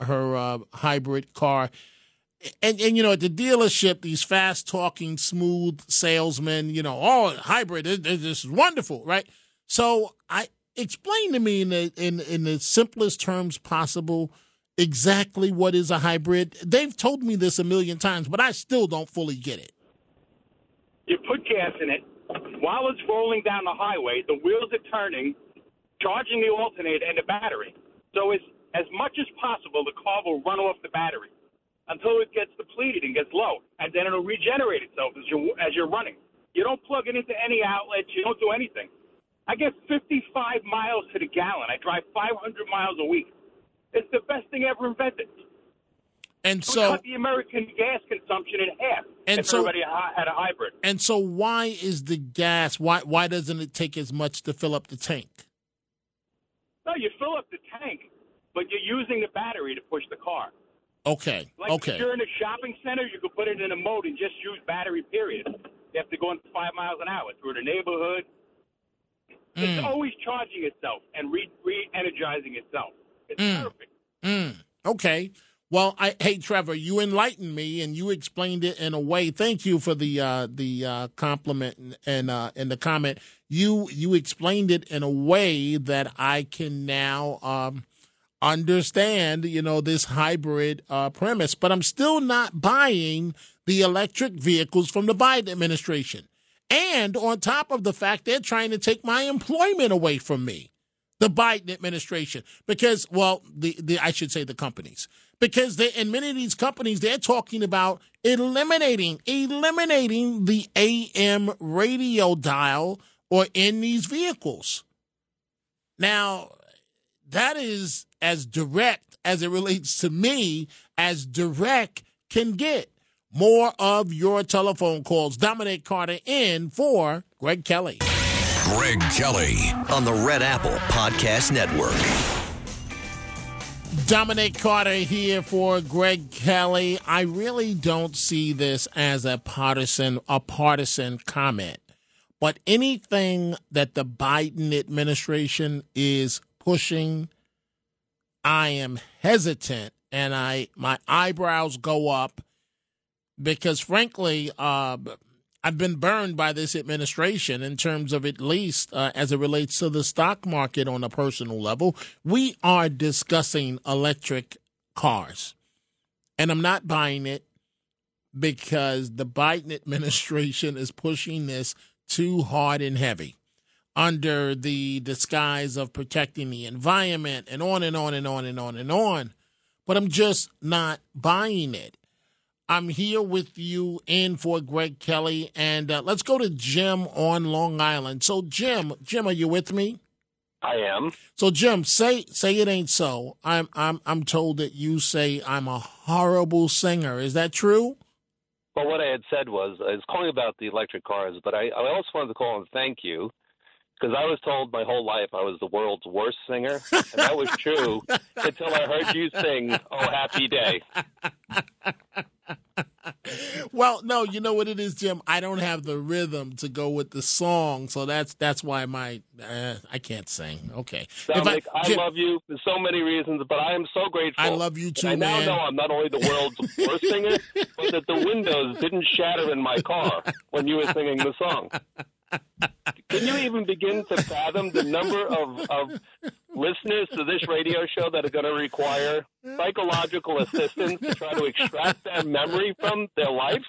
hybrid car, and at the dealership, these fast talking, smooth salesmen, hybrid, this is wonderful, right? So explain to me in the simplest terms possible exactly what is a hybrid. They've told me this a million times, but I still don't fully get it. You put gas in it. While it's rolling down the highway, the wheels are turning, charging the alternator and the battery. So as much as possible, the car will run off the battery until it gets depleted and gets low, and then it'll regenerate itself as you're running. You don't plug it into any outlets. You don't do anything. I get 55 miles to the gallon. I drive 500 miles a week. It's the best thing ever invented. And so cut the American gas consumption in half. And if so everybody had a hybrid. And so why is the gas? Why doesn't it take as much to fill up the tank? No, you fill up the tank, but you're using the battery to push the car. Okay. Like if you're in a shopping center, you could put it in a mode and just use battery. Period. You have to go in 5 miles an hour through the neighborhood. It's always charging itself and re-energizing itself. It's perfect. Okay. Well, hey Trevor, you enlightened me and you explained it in a way. Thank you for the compliment and the comment. You explained it in a way that I can now understand. This hybrid premise, but I'm still not buying the electric vehicles from the Biden administration. And on top of the fact, they're trying to take my employment away from me, the Biden administration, because I should say the companies. Because in many of these companies, they're talking about eliminating the AM radio dial or in these vehicles. Now, that is as direct as it relates to me, as direct can get. More of your telephone calls. Dominic Carter in for Greg Kelly. Greg Kelly on the Red Apple Podcast Network. Dominic Carter here for Greg Kelly. I really don't see this as a partisan comment, but anything that the Biden administration is pushing, I am hesitant and my eyebrows go up because, frankly, I've been burned by this administration in terms of, at least as it relates to the stock market on a personal level. We are discussing electric cars, and I'm not buying it because the Biden administration is pushing this too hard and heavy under the disguise of protecting the environment and on and on and on and on and on. But I'm just not buying it. I'm here with you in for Greg Kelly, and let's go to Jim on Long Island. So, Jim, are you with me? I am. So, Jim, say it ain't so. I'm told that you say I'm a horrible singer. Is that true? Well, what I had said was I was calling about the electric cars, but I also wanted to call and thank you because I was told my whole life I was the world's worst singer, and that was true until I heard you sing "Oh Happy Day." Well, no, you know what it is, Jim? I don't have the rhythm to go with the song, so that's why I can't sing. Okay. Dominic, I love you for so many reasons, but I am so grateful. I love you too, I now man. know I'm not only the world's worst singer, but that the windows didn't shatter in my car when you were singing the song. Can you even begin to fathom the number of listeners to this radio show that are going to require psychological assistance to try to extract that memory from their life?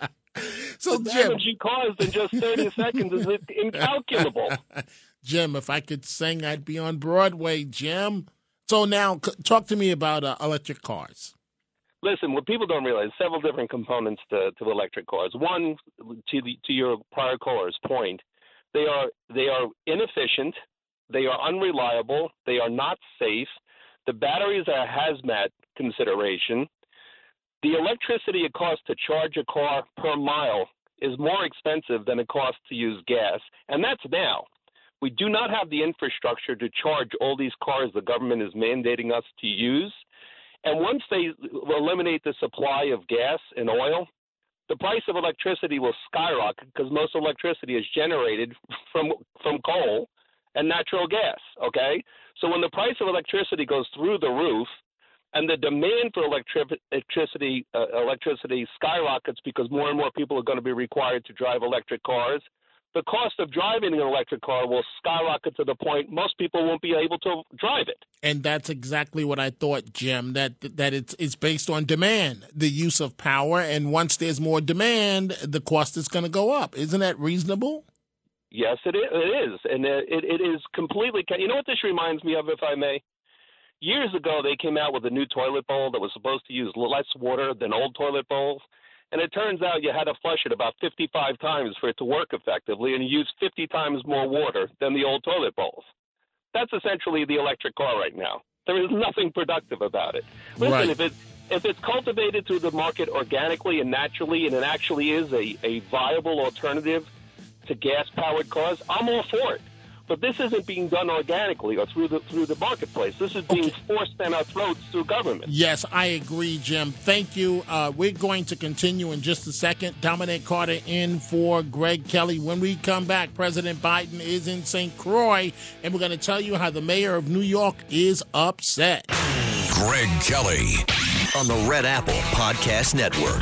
So, the Jim, damage you caused in just 30 seconds is incalculable. Jim, if I could sing, I'd be on Broadway, Jim. So now, talk to me about electric cars. Listen, what people don't realize, several different components to electric cars. One, to your prior caller's point, they are inefficient, they are unreliable, they are not safe. The batteries are a hazmat consideration. The electricity it costs to charge a car per mile is more expensive than it costs to use gas, and that's now. We do not have the infrastructure to charge all these cars the government is mandating us to use. And once they eliminate the supply of gas and oil, the price of electricity will skyrocket because most electricity is generated from coal and natural gas, okay? So when the price of electricity goes through the roof and the demand for electricity skyrockets because more and more people are going to be required to drive electric cars, the cost of driving an electric car will skyrocket to the point most people won't be able to drive it. And that's exactly what I thought, Jim, that it's based on demand, the use of power. And once there's more demand, the cost is going to go up. Isn't that reasonable? Yes, it is. And it is completely – you know what this reminds me of, if I may? Years ago, they came out with a new toilet bowl that was supposed to use less water than old toilet bowls. And it turns out you had to flush it about 55 times for it to work effectively, and you use 50 times more water than the old toilet bowls. That's essentially the electric car right now. There is nothing productive about it. Listen, right. if it's cultivated through the market organically and naturally, and it actually is a viable alternative to gas-powered cars, I'm all for it. But this isn't being done organically or through the marketplace. This is being forced down our throats through government. Yes, I agree, Jim. Thank you. We're going to continue in just a second. Dominic Carter in for Greg Kelly. When we come back, President Biden is in St. Croix, and we're going to tell you how the mayor of New York is upset. Greg Kelly on the Red Apple Podcast Network.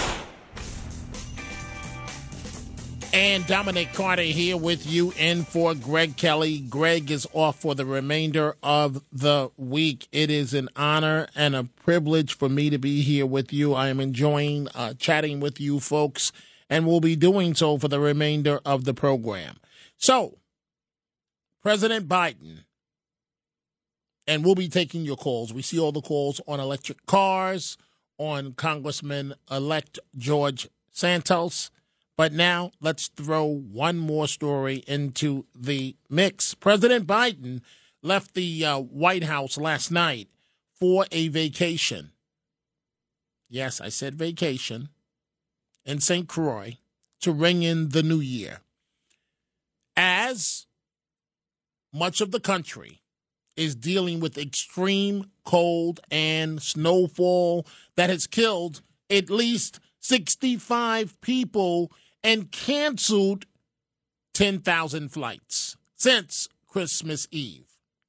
And Dominic Carter here with you in for Greg Kelly. Greg is off for the remainder of the week. It is an honor and a privilege for me to be here with you. I am enjoying chatting with you folks, and will be doing so for the remainder of the program. So, President Biden, and we'll be taking your calls. We see all the calls on electric cars, on Congressman-elect George Santos. But now let's throw one more story into the mix. President Biden left the White House last night for a vacation. Yes, I said vacation in St. Croix to ring in the new year. As much of the country is dealing with extreme cold and snowfall that has killed at least 65 people and canceled 10,000 flights since Christmas Eve.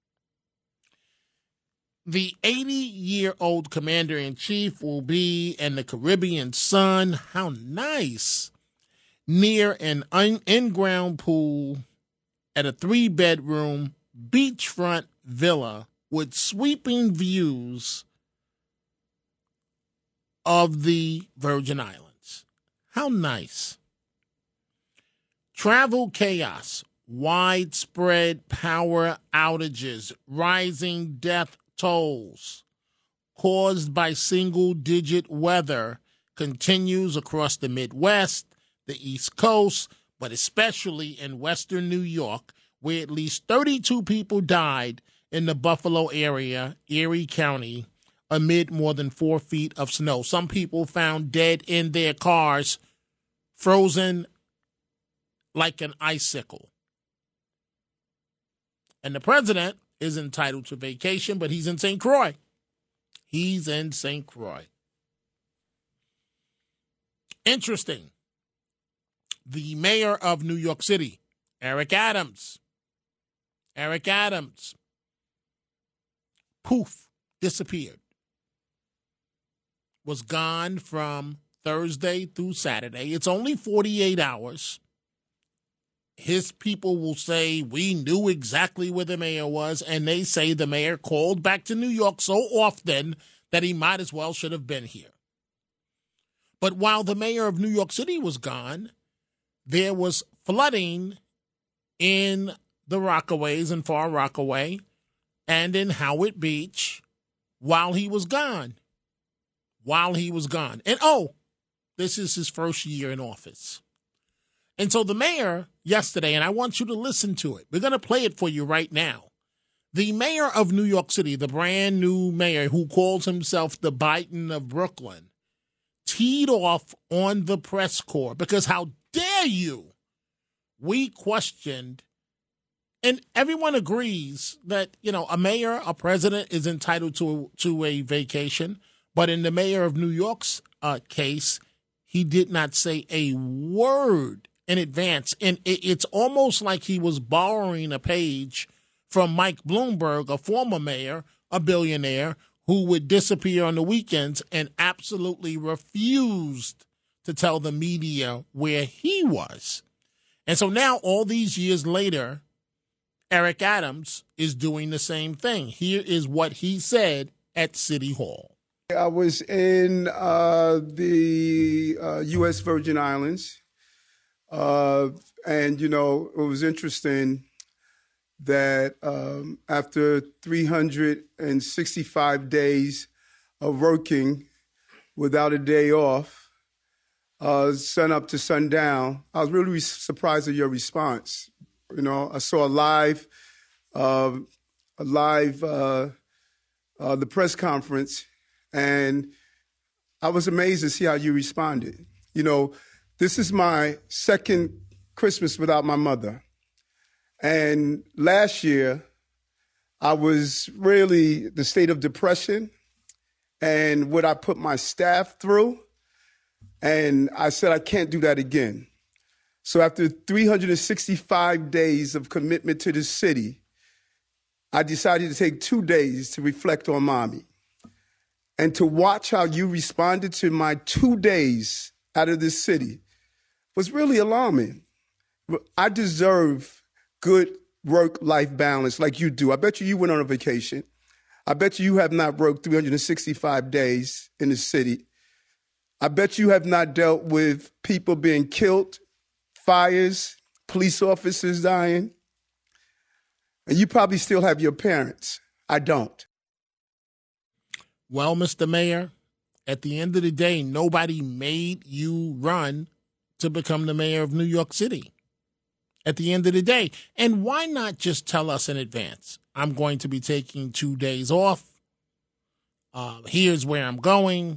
The 80-year-old commander-in-chief will be in the Caribbean sun. How nice. Near an in-ground pool at a 3-bedroom beachfront villa with sweeping views of the Virgin Islands. How nice. Travel chaos, widespread power outages, rising death tolls caused by single-digit weather continues across the Midwest, the East Coast, but especially in western New York, where at least 32 people died in the Buffalo area, Erie County, amid more than 4 feet of snow. Some people found dead in their cars, frozen like an icicle. And the president is entitled to vacation, but he's in St. Croix. He's in St. Croix. Interesting. The mayor of New York City, Eric Adams, poof, disappeared. Was gone from Thursday through Saturday. It's only 48 hours. his people will say, we knew exactly where the mayor was, and they say the mayor called back to New York so often that he might as well should have been here. But while the mayor of New York City was gone, there was flooding in the Rockaways and Far Rockaway and in Howard Beach while he was gone. And, this is his first year in office. And so the mayor yesterday, and I want you to listen to it. We're going to play it for you right now. The mayor of New York City, the brand new mayor who calls himself the Biden of Brooklyn, teed off on the press corps because how dare you? We questioned, and everyone agrees that, a mayor, a president is entitled to a vacation. But in the mayor of New York's case, he did not say a word in advance. And it's almost like he was borrowing a page from Mike Bloomberg, a former mayor, a billionaire, who would disappear on the weekends and absolutely refused to tell the media where he was. And so now, all these years later, Eric Adams is doing the same thing. Here is what he said at City Hall. I was in the U.S. Virgin Islands, and, it was interesting that after 365 days of working without a day off, sun up to sundown, I was really surprised at your response. I saw the press conference, and I was amazed to see how you responded. This is my second Christmas without my mother. And last year, I was really the state of depression and what I put my staff through. And I said, I can't do that again. So after 365 days of commitment to the city, I decided to take 2 days to reflect on Mommy. And to watch how you responded to my 2 days out of this city was really alarming. I deserve good work-life balance like you do. I bet you went on a vacation. I bet you have not worked 365 days in the city. I bet you have not dealt with people being killed, fires, police officers dying. And you probably still have your parents. I don't. Well, Mr. Mayor, at the end of the day, nobody made you run to become the mayor of New York City. At the end of the day. And why not just tell us in advance? I'm going to be taking 2 days off. Here's where I'm going.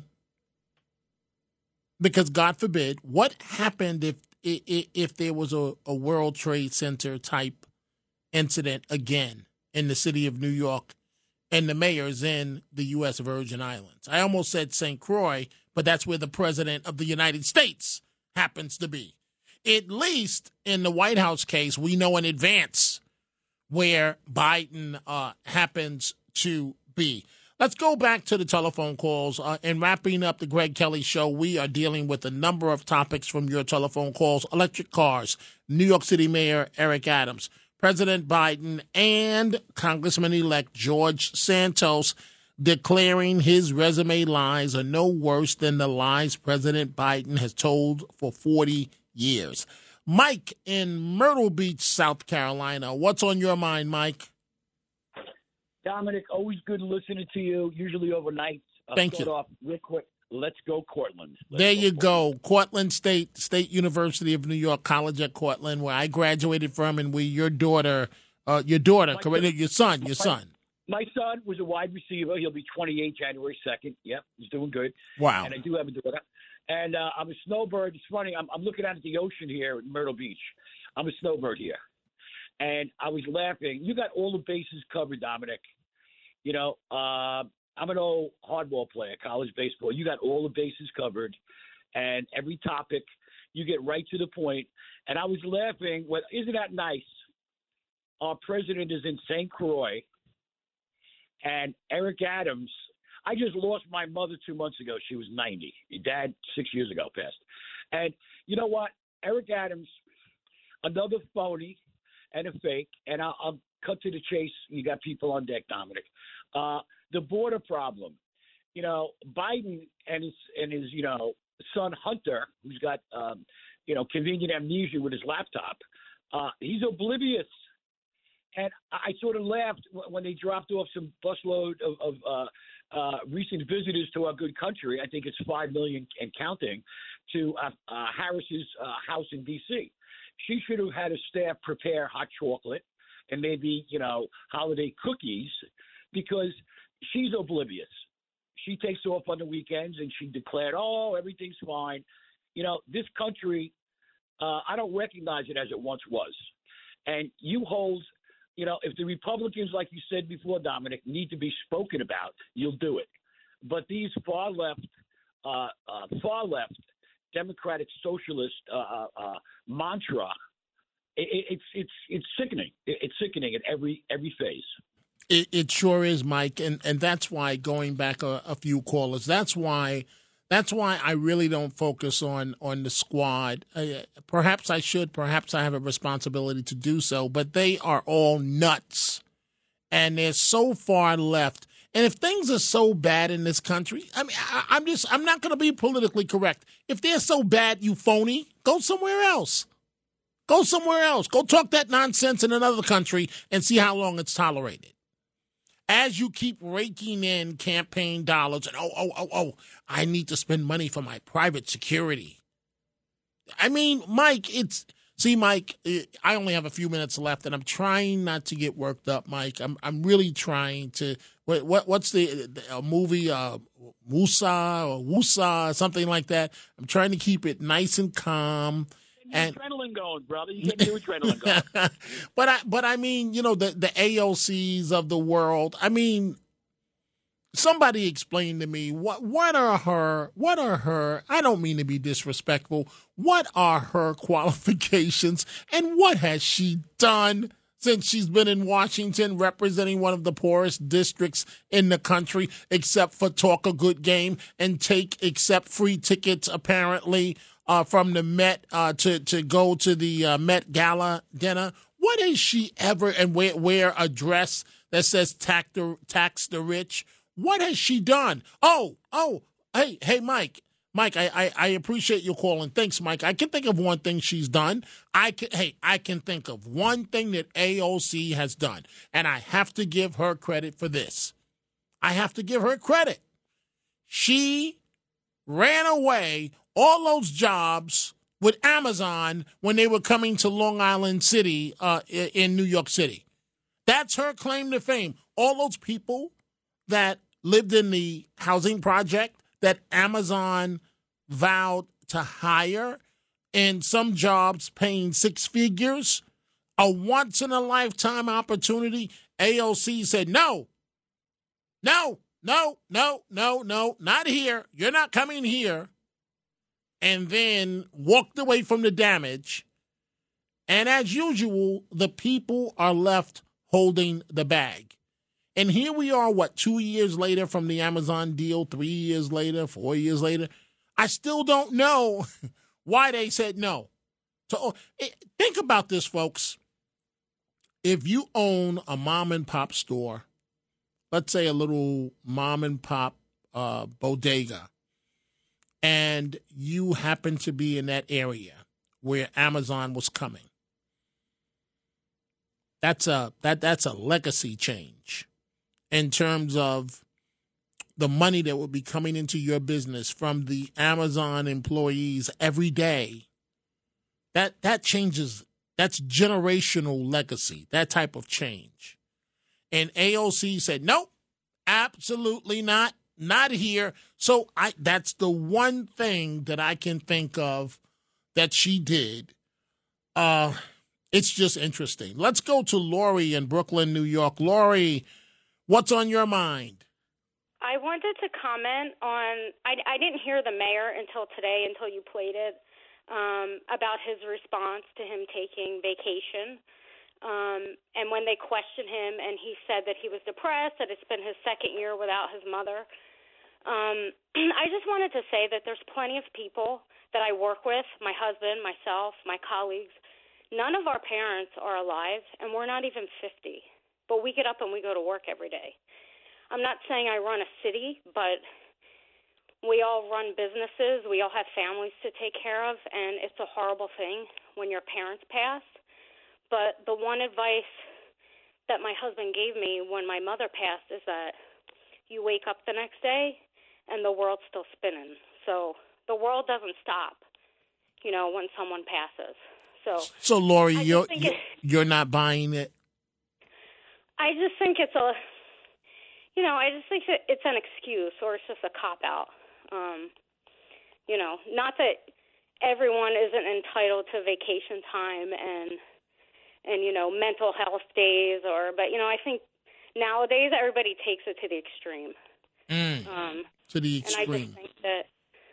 Because God forbid, what happened if there was a World Trade Center type incident again in the city of New York and the mayor's in the U.S. Virgin Islands? I almost said St. Croix, but that's where the president of the United States happens to be. At least in the White House case, we know in advance where Biden happens to be. Let's go back to the telephone calls. And wrapping up the Greg Kelly Show, we are dealing with a number of topics from your telephone calls. Electric cars, New York City Mayor Eric Adams, President Biden, and Congressman-elect George Santos declaring his resume lies are no worse than the lies President Biden has told for 40 years. Mike in Myrtle Beach, South Carolina. What's on your mind, Mike? Dominic, always good listening to you, usually overnight. Thank you. Off real quick. Let's go, Cortland. There you go. Cortland State University of New York, College at Cortland, where I graduated from, and your son. My son was a wide receiver. He'll be 28 January 2nd. Yep, he's doing good. Wow. And I do have a daughter. And I'm a snowbird. It's funny. I'm looking out at the ocean here in Myrtle Beach. I'm a snowbird here. And I was laughing. You got all the bases covered, Dominic. I'm an old hardball player, college baseball. You got all the bases covered. And every topic, you get right to the point. And I was laughing. Well, isn't that nice? Our president is in St. Croix. And Eric Adams, I just lost my mother 2 months ago. She was 90. Your dad 6 years ago passed. And you know what? Eric Adams, another phony and a fake. And I'll cut to the chase. You got people on deck, Dominic. The border problem. You know, Biden and his son Hunter, who's got convenient amnesia with his laptop. He's oblivious. And I sort of laughed when they dropped off some busload of recent visitors to our good country. I think it's 5 million and counting, to Harris's house in D.C. She should have had a staff prepare hot chocolate and maybe, holiday cookies, because she's oblivious. She takes off on the weekends and she declared, everything's fine. This country, I don't recognize it as it once was. And you hold, if the Republicans, like you said before, Dominic, need to be spoken about, you'll do it. But these far left democratic socialist mantra, it's sickening. It's sickening at every phase. It sure is, Mike, and that's why, going back a few callers, that's why I really don't focus on the squad. Perhaps I should. Perhaps I have a responsibility to do so. But they are all nuts, and they're so far left. And if things are so bad in this country, I mean, I'm not going to be politically correct. If they're so bad, you phony, go somewhere else. Go somewhere else. Go talk that nonsense in another country and see how long it's tolerated. As you keep raking in campaign dollars and, I need to spend money for my private security. I mean, Mike, Mike, I only have a few minutes left, and I'm trying not to get worked up, Mike. I'm really trying to. What's the movie? Wusa, something like that. I'm trying to keep it nice and calm. And adrenaline going, brother. You get your adrenaline going. But I mean, the AOCs of the world. I mean, somebody explain to me what are her, I don't mean to be disrespectful, what are her qualifications and what has she done since she's been in Washington representing one of the poorest districts in the country, except for talk a good game and accept free tickets, apparently, from the Met to go to the Met Gala dinner. What has she ever, and wear a dress that says tax the rich? What has she done? Hey, Mike, I appreciate your calling. Thanks, Mike. I can think of one thing she's done. I can think of one thing that AOC has done, and I have to give her credit for this. I have to give her credit. She ran away all those jobs with Amazon when they were coming to Long Island City in New York City. That's her claim to fame. All those people that lived in the housing project that Amazon vowed to hire, and some jobs paying six figures, a once-in-a-lifetime opportunity. AOC said, no, not here. You're not coming here. And then walked away from the damage. And as usual, the people are left holding the bag. And here we are, 2 years later from the Amazon deal, 3 years later, 4 years later. I still don't know why they said no. So think about this, folks. If you own a mom and pop store, let's say a little mom and pop bodega, and you happen to be in that area where Amazon was coming, that's a legacy change in terms of the money that would be coming into your business from the Amazon employees every day. That changes. That's generational legacy, that type of change. And AOC said, nope, absolutely not here. So that's the one thing that I can think of that she did. It's just interesting. Let's go to Lori in Brooklyn, New York. Lori, what's on your mind? I wanted to comment on, I didn't hear the mayor until today, until you played it, about his response to him taking vacation. And when they questioned him, and he said that he was depressed, that it's been his second year without his mother. I just wanted to say that there's plenty of people that I work with, my husband, myself, my colleagues, None of our parents are alive, and we're not even 50. But we get up and we go to work every day. I'm not saying I run a city, but we all run businesses. We all have families to take care of, and it's a horrible thing when your parents pass. But the one advice that my husband gave me when my mother passed is that you wake up the next day and the world's still spinning. So the world doesn't stop, when someone passes. So Lori, you're not buying it? I just think it's it's an excuse, or it's just a cop-out. Not that everyone isn't entitled to vacation time and mental health days, but I think nowadays everybody takes it to the extreme. To the extreme. And I just think that,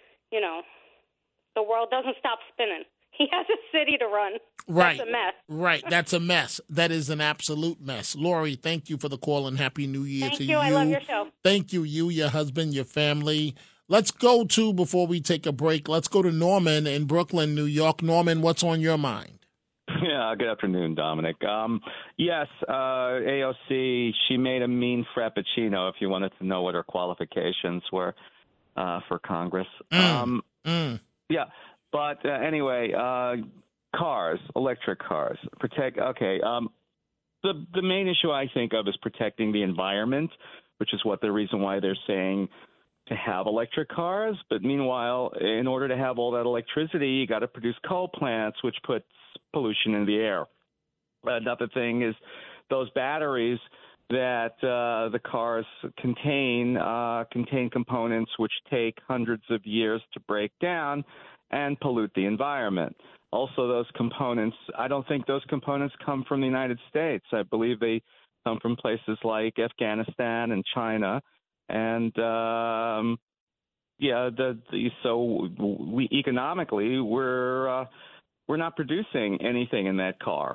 the world doesn't stop spinning. He has a city to run. Right. That's a mess. Right. That's a mess. That is an absolute mess. Lori, thank you for the call and Happy New Year to you. Thank you. I love your show. Thank you, your husband, your family. Let's go to, before we take a break, let's go to Norman in Brooklyn, New York. Norman, what's on your mind? Yeah, good afternoon, Dominic. Yes, AOC, she made a mean frappuccino, if you wanted to know what her qualifications were for Congress. Yeah, but anyway, cars, electric cars, the main issue I think of is protecting the environment, which is what the reason why they're saying to have electric cars. But meanwhile, in order to have all that electricity, you got to produce coal plants, which puts pollution in the air. Another thing is those batteries that the cars contain components which take hundreds of years to break down and pollute the environment. Also, those components, I don't think those components come from the United States. I believe they come from places like Afghanistan and China. And so we economically we're not producing anything in that car.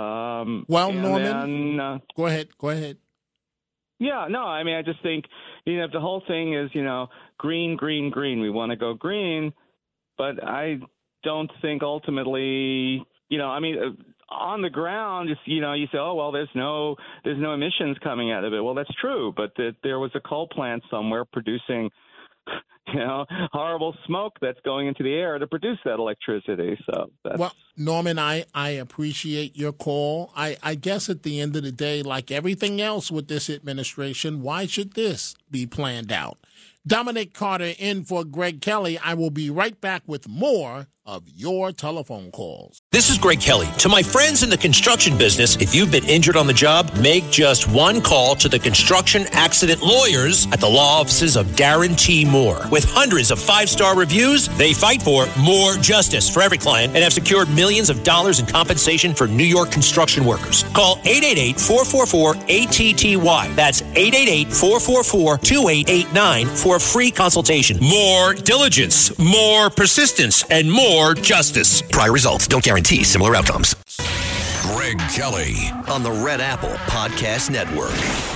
Norman, go ahead. Yeah, no, I mean, I just think, if the whole thing is, green, we want to go green, but I don't think ultimately, on the ground, you say, oh, well, there's no emissions coming out of it. Well, that's true, but there was a coal plant somewhere producing horrible smoke that's going into the air to produce that electricity. So well, Norman, I appreciate your call. I guess at the end of the day, like everything else with this administration, why should this be planned out? Dominic Carter in for Greg Kelly. I will be right back with more of your telephone calls. This is Greg Kelly. To my friends in the construction business, if you've been injured on the job, make just one call to the construction accident lawyers at the law offices of Darren T. Moore. With hundreds of 5-star reviews, they fight for more justice for every client and have secured millions of dollars in compensation for New York construction workers. Call 888-444-ATTY. That's 888-444-2889 for a free consultation. More diligence, more persistence, and more justice. Prior results don't guarantee similar outcomes. Greg Kelly on the Red Apple Podcast Network.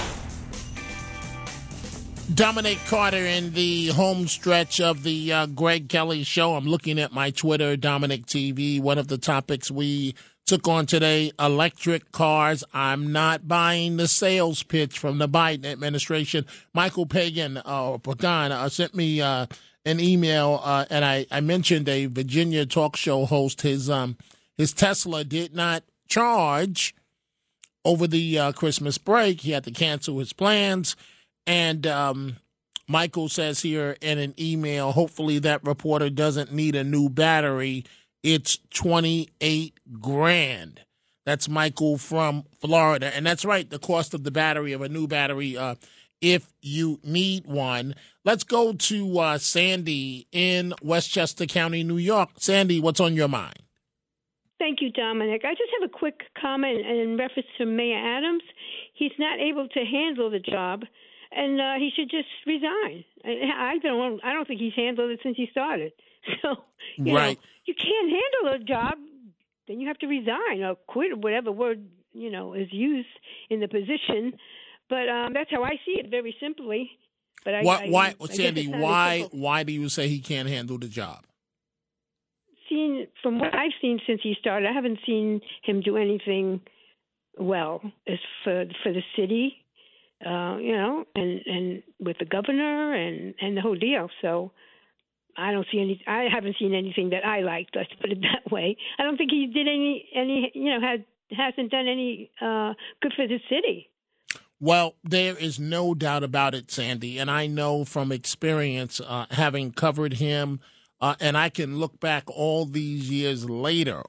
Dominic Carter in the home stretch of the Greg Kelly Show. I'm looking at my Twitter, Dominic TV. One of the topics we took on today, electric cars. I'm not buying the sales pitch from the Biden administration. Michael Pagan sent me an email, and I mentioned a Virginia talk show host. His Tesla did not charge over the Christmas break. He had to cancel his plans. And Michael says here in an email, hopefully that reporter doesn't need a new battery. It's $28,000. That's Michael from Florida. And that's right, the cost of the battery, of a new battery, if you need one. Let's go to Sandy in Westchester County, New York. Sandy, what's on your mind? Thank you, Dominic. I just have a quick comment in reference to Mayor Adams. He's not able to handle the job, and he should just resign. I don't think he's handled it since he started. So, you know, you can't handle a job, then you have to resign or quit, or whatever word, is used in the position. But that's how I see it, very simply. But why, Sandy? Why do you say he can't handle the job? seen, from what I've seen since he started, I haven't seen him do anything well as for the city, and with the governor and the whole deal. So I haven't seen anything that I liked. Let's put it that way. I don't think he did hasn't done any good for the city. Well, there is no doubt about it, Sandy, and I know from experience having covered him, and I can look back all these years later,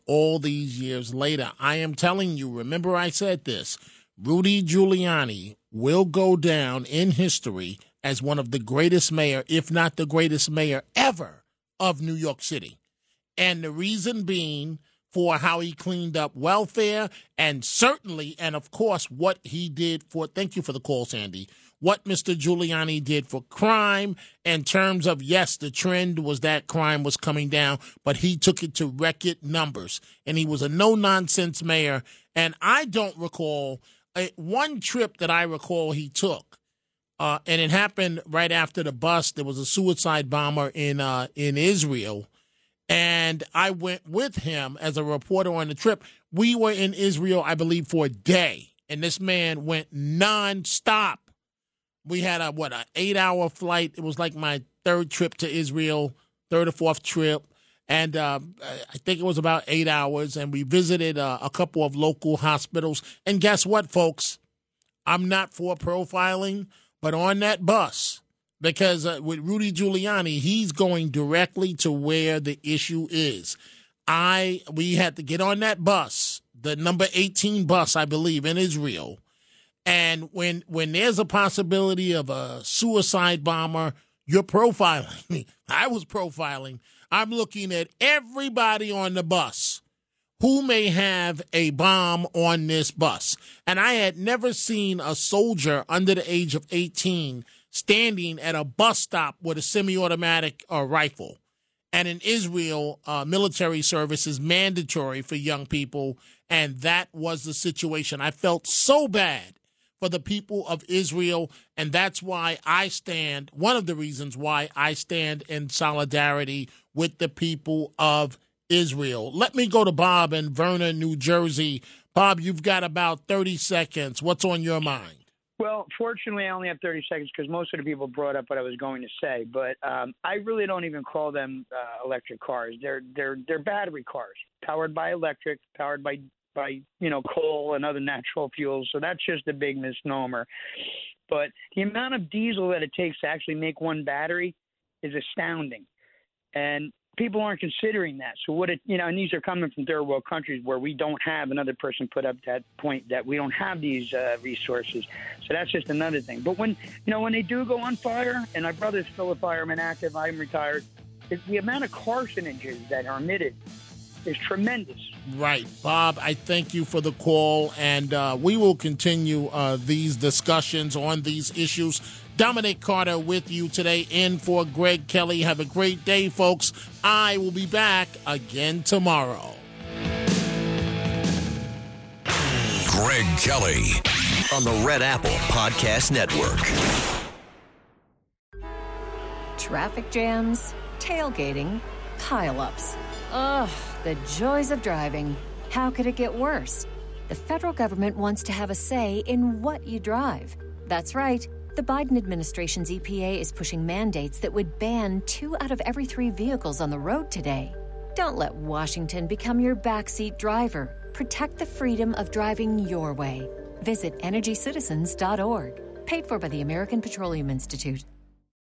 I am telling you, remember I said this, Rudy Giuliani will go down in history as one of the greatest mayor, if not the greatest mayor ever of New York City. And the reason being for how he cleaned up welfare and certainly, and of course, what he did for, thank you for the call, Sandy, what Mr. Giuliani did for crime in terms of, yes, the trend was that crime was coming down, but he took it to record numbers. And he was a no-nonsense mayor. And I don't recall one trip that I recall he took, and it happened right after the bust. There was a suicide bomber in Israel. And I went with him as a reporter on the trip. We were in Israel, I believe, for a day. And this man went nonstop. We had an 8-hour flight. It was like my third trip to Israel, third or fourth trip. And I think it was about 8 hours. And we visited a couple of local hospitals. And guess what, folks? I'm not for profiling, but on that bus, because with Rudy Giuliani, he's going directly to where the issue is. We had to get on that bus, the number 18 bus, I believe, in Israel. And when there's a possibility of a suicide bomber, you're profiling. I was profiling. I'm looking at everybody on the bus who may have a bomb on this bus. And I had never seen a soldier under the age of 18 standing at a bus stop with a semi-automatic rifle. And in Israel, military service is mandatory for young people, and that was the situation. I felt so bad for the people of Israel, and that's why one of the reasons why I stand in solidarity with the people of Israel. Let me go to Bob in Vernon, New Jersey. Bob, you've got about 30 seconds. What's on your mind? Well, fortunately, I only have 30 seconds because most of the people brought up what I was going to say. But I really don't even call them electric cars. They're battery cars, powered by electric, powered by coal and other natural fuels. So that's just a big misnomer. But the amount of diesel that it takes to actually make one battery is astounding, and people aren't considering that. So and these are coming from third world countries where we don't have, another person put up that point that we don't have these resources. So that's just another thing. But when they do go on fire, and my brother's still a fireman active, I'm retired, the amount of carcinogens that are emitted is tremendous. Right. Bob, I thank you for the call, and we will continue these discussions on these issues. Dominic Carter with you today in for Greg Kelly. Have a great day, folks. I will be back again tomorrow. Greg Kelly on the Red Apple Podcast Network. Traffic jams, tailgating, pileups. Ugh, the joys of driving. How could it get worse? The federal government wants to have a say in what you drive. That's right. The Biden administration's EPA is pushing mandates that would ban 2 out of every 3 vehicles on the road today. Don't let Washington become your backseat driver. Protect the freedom of driving your way. Visit EnergyCitizens.org. Paid for by the American Petroleum Institute.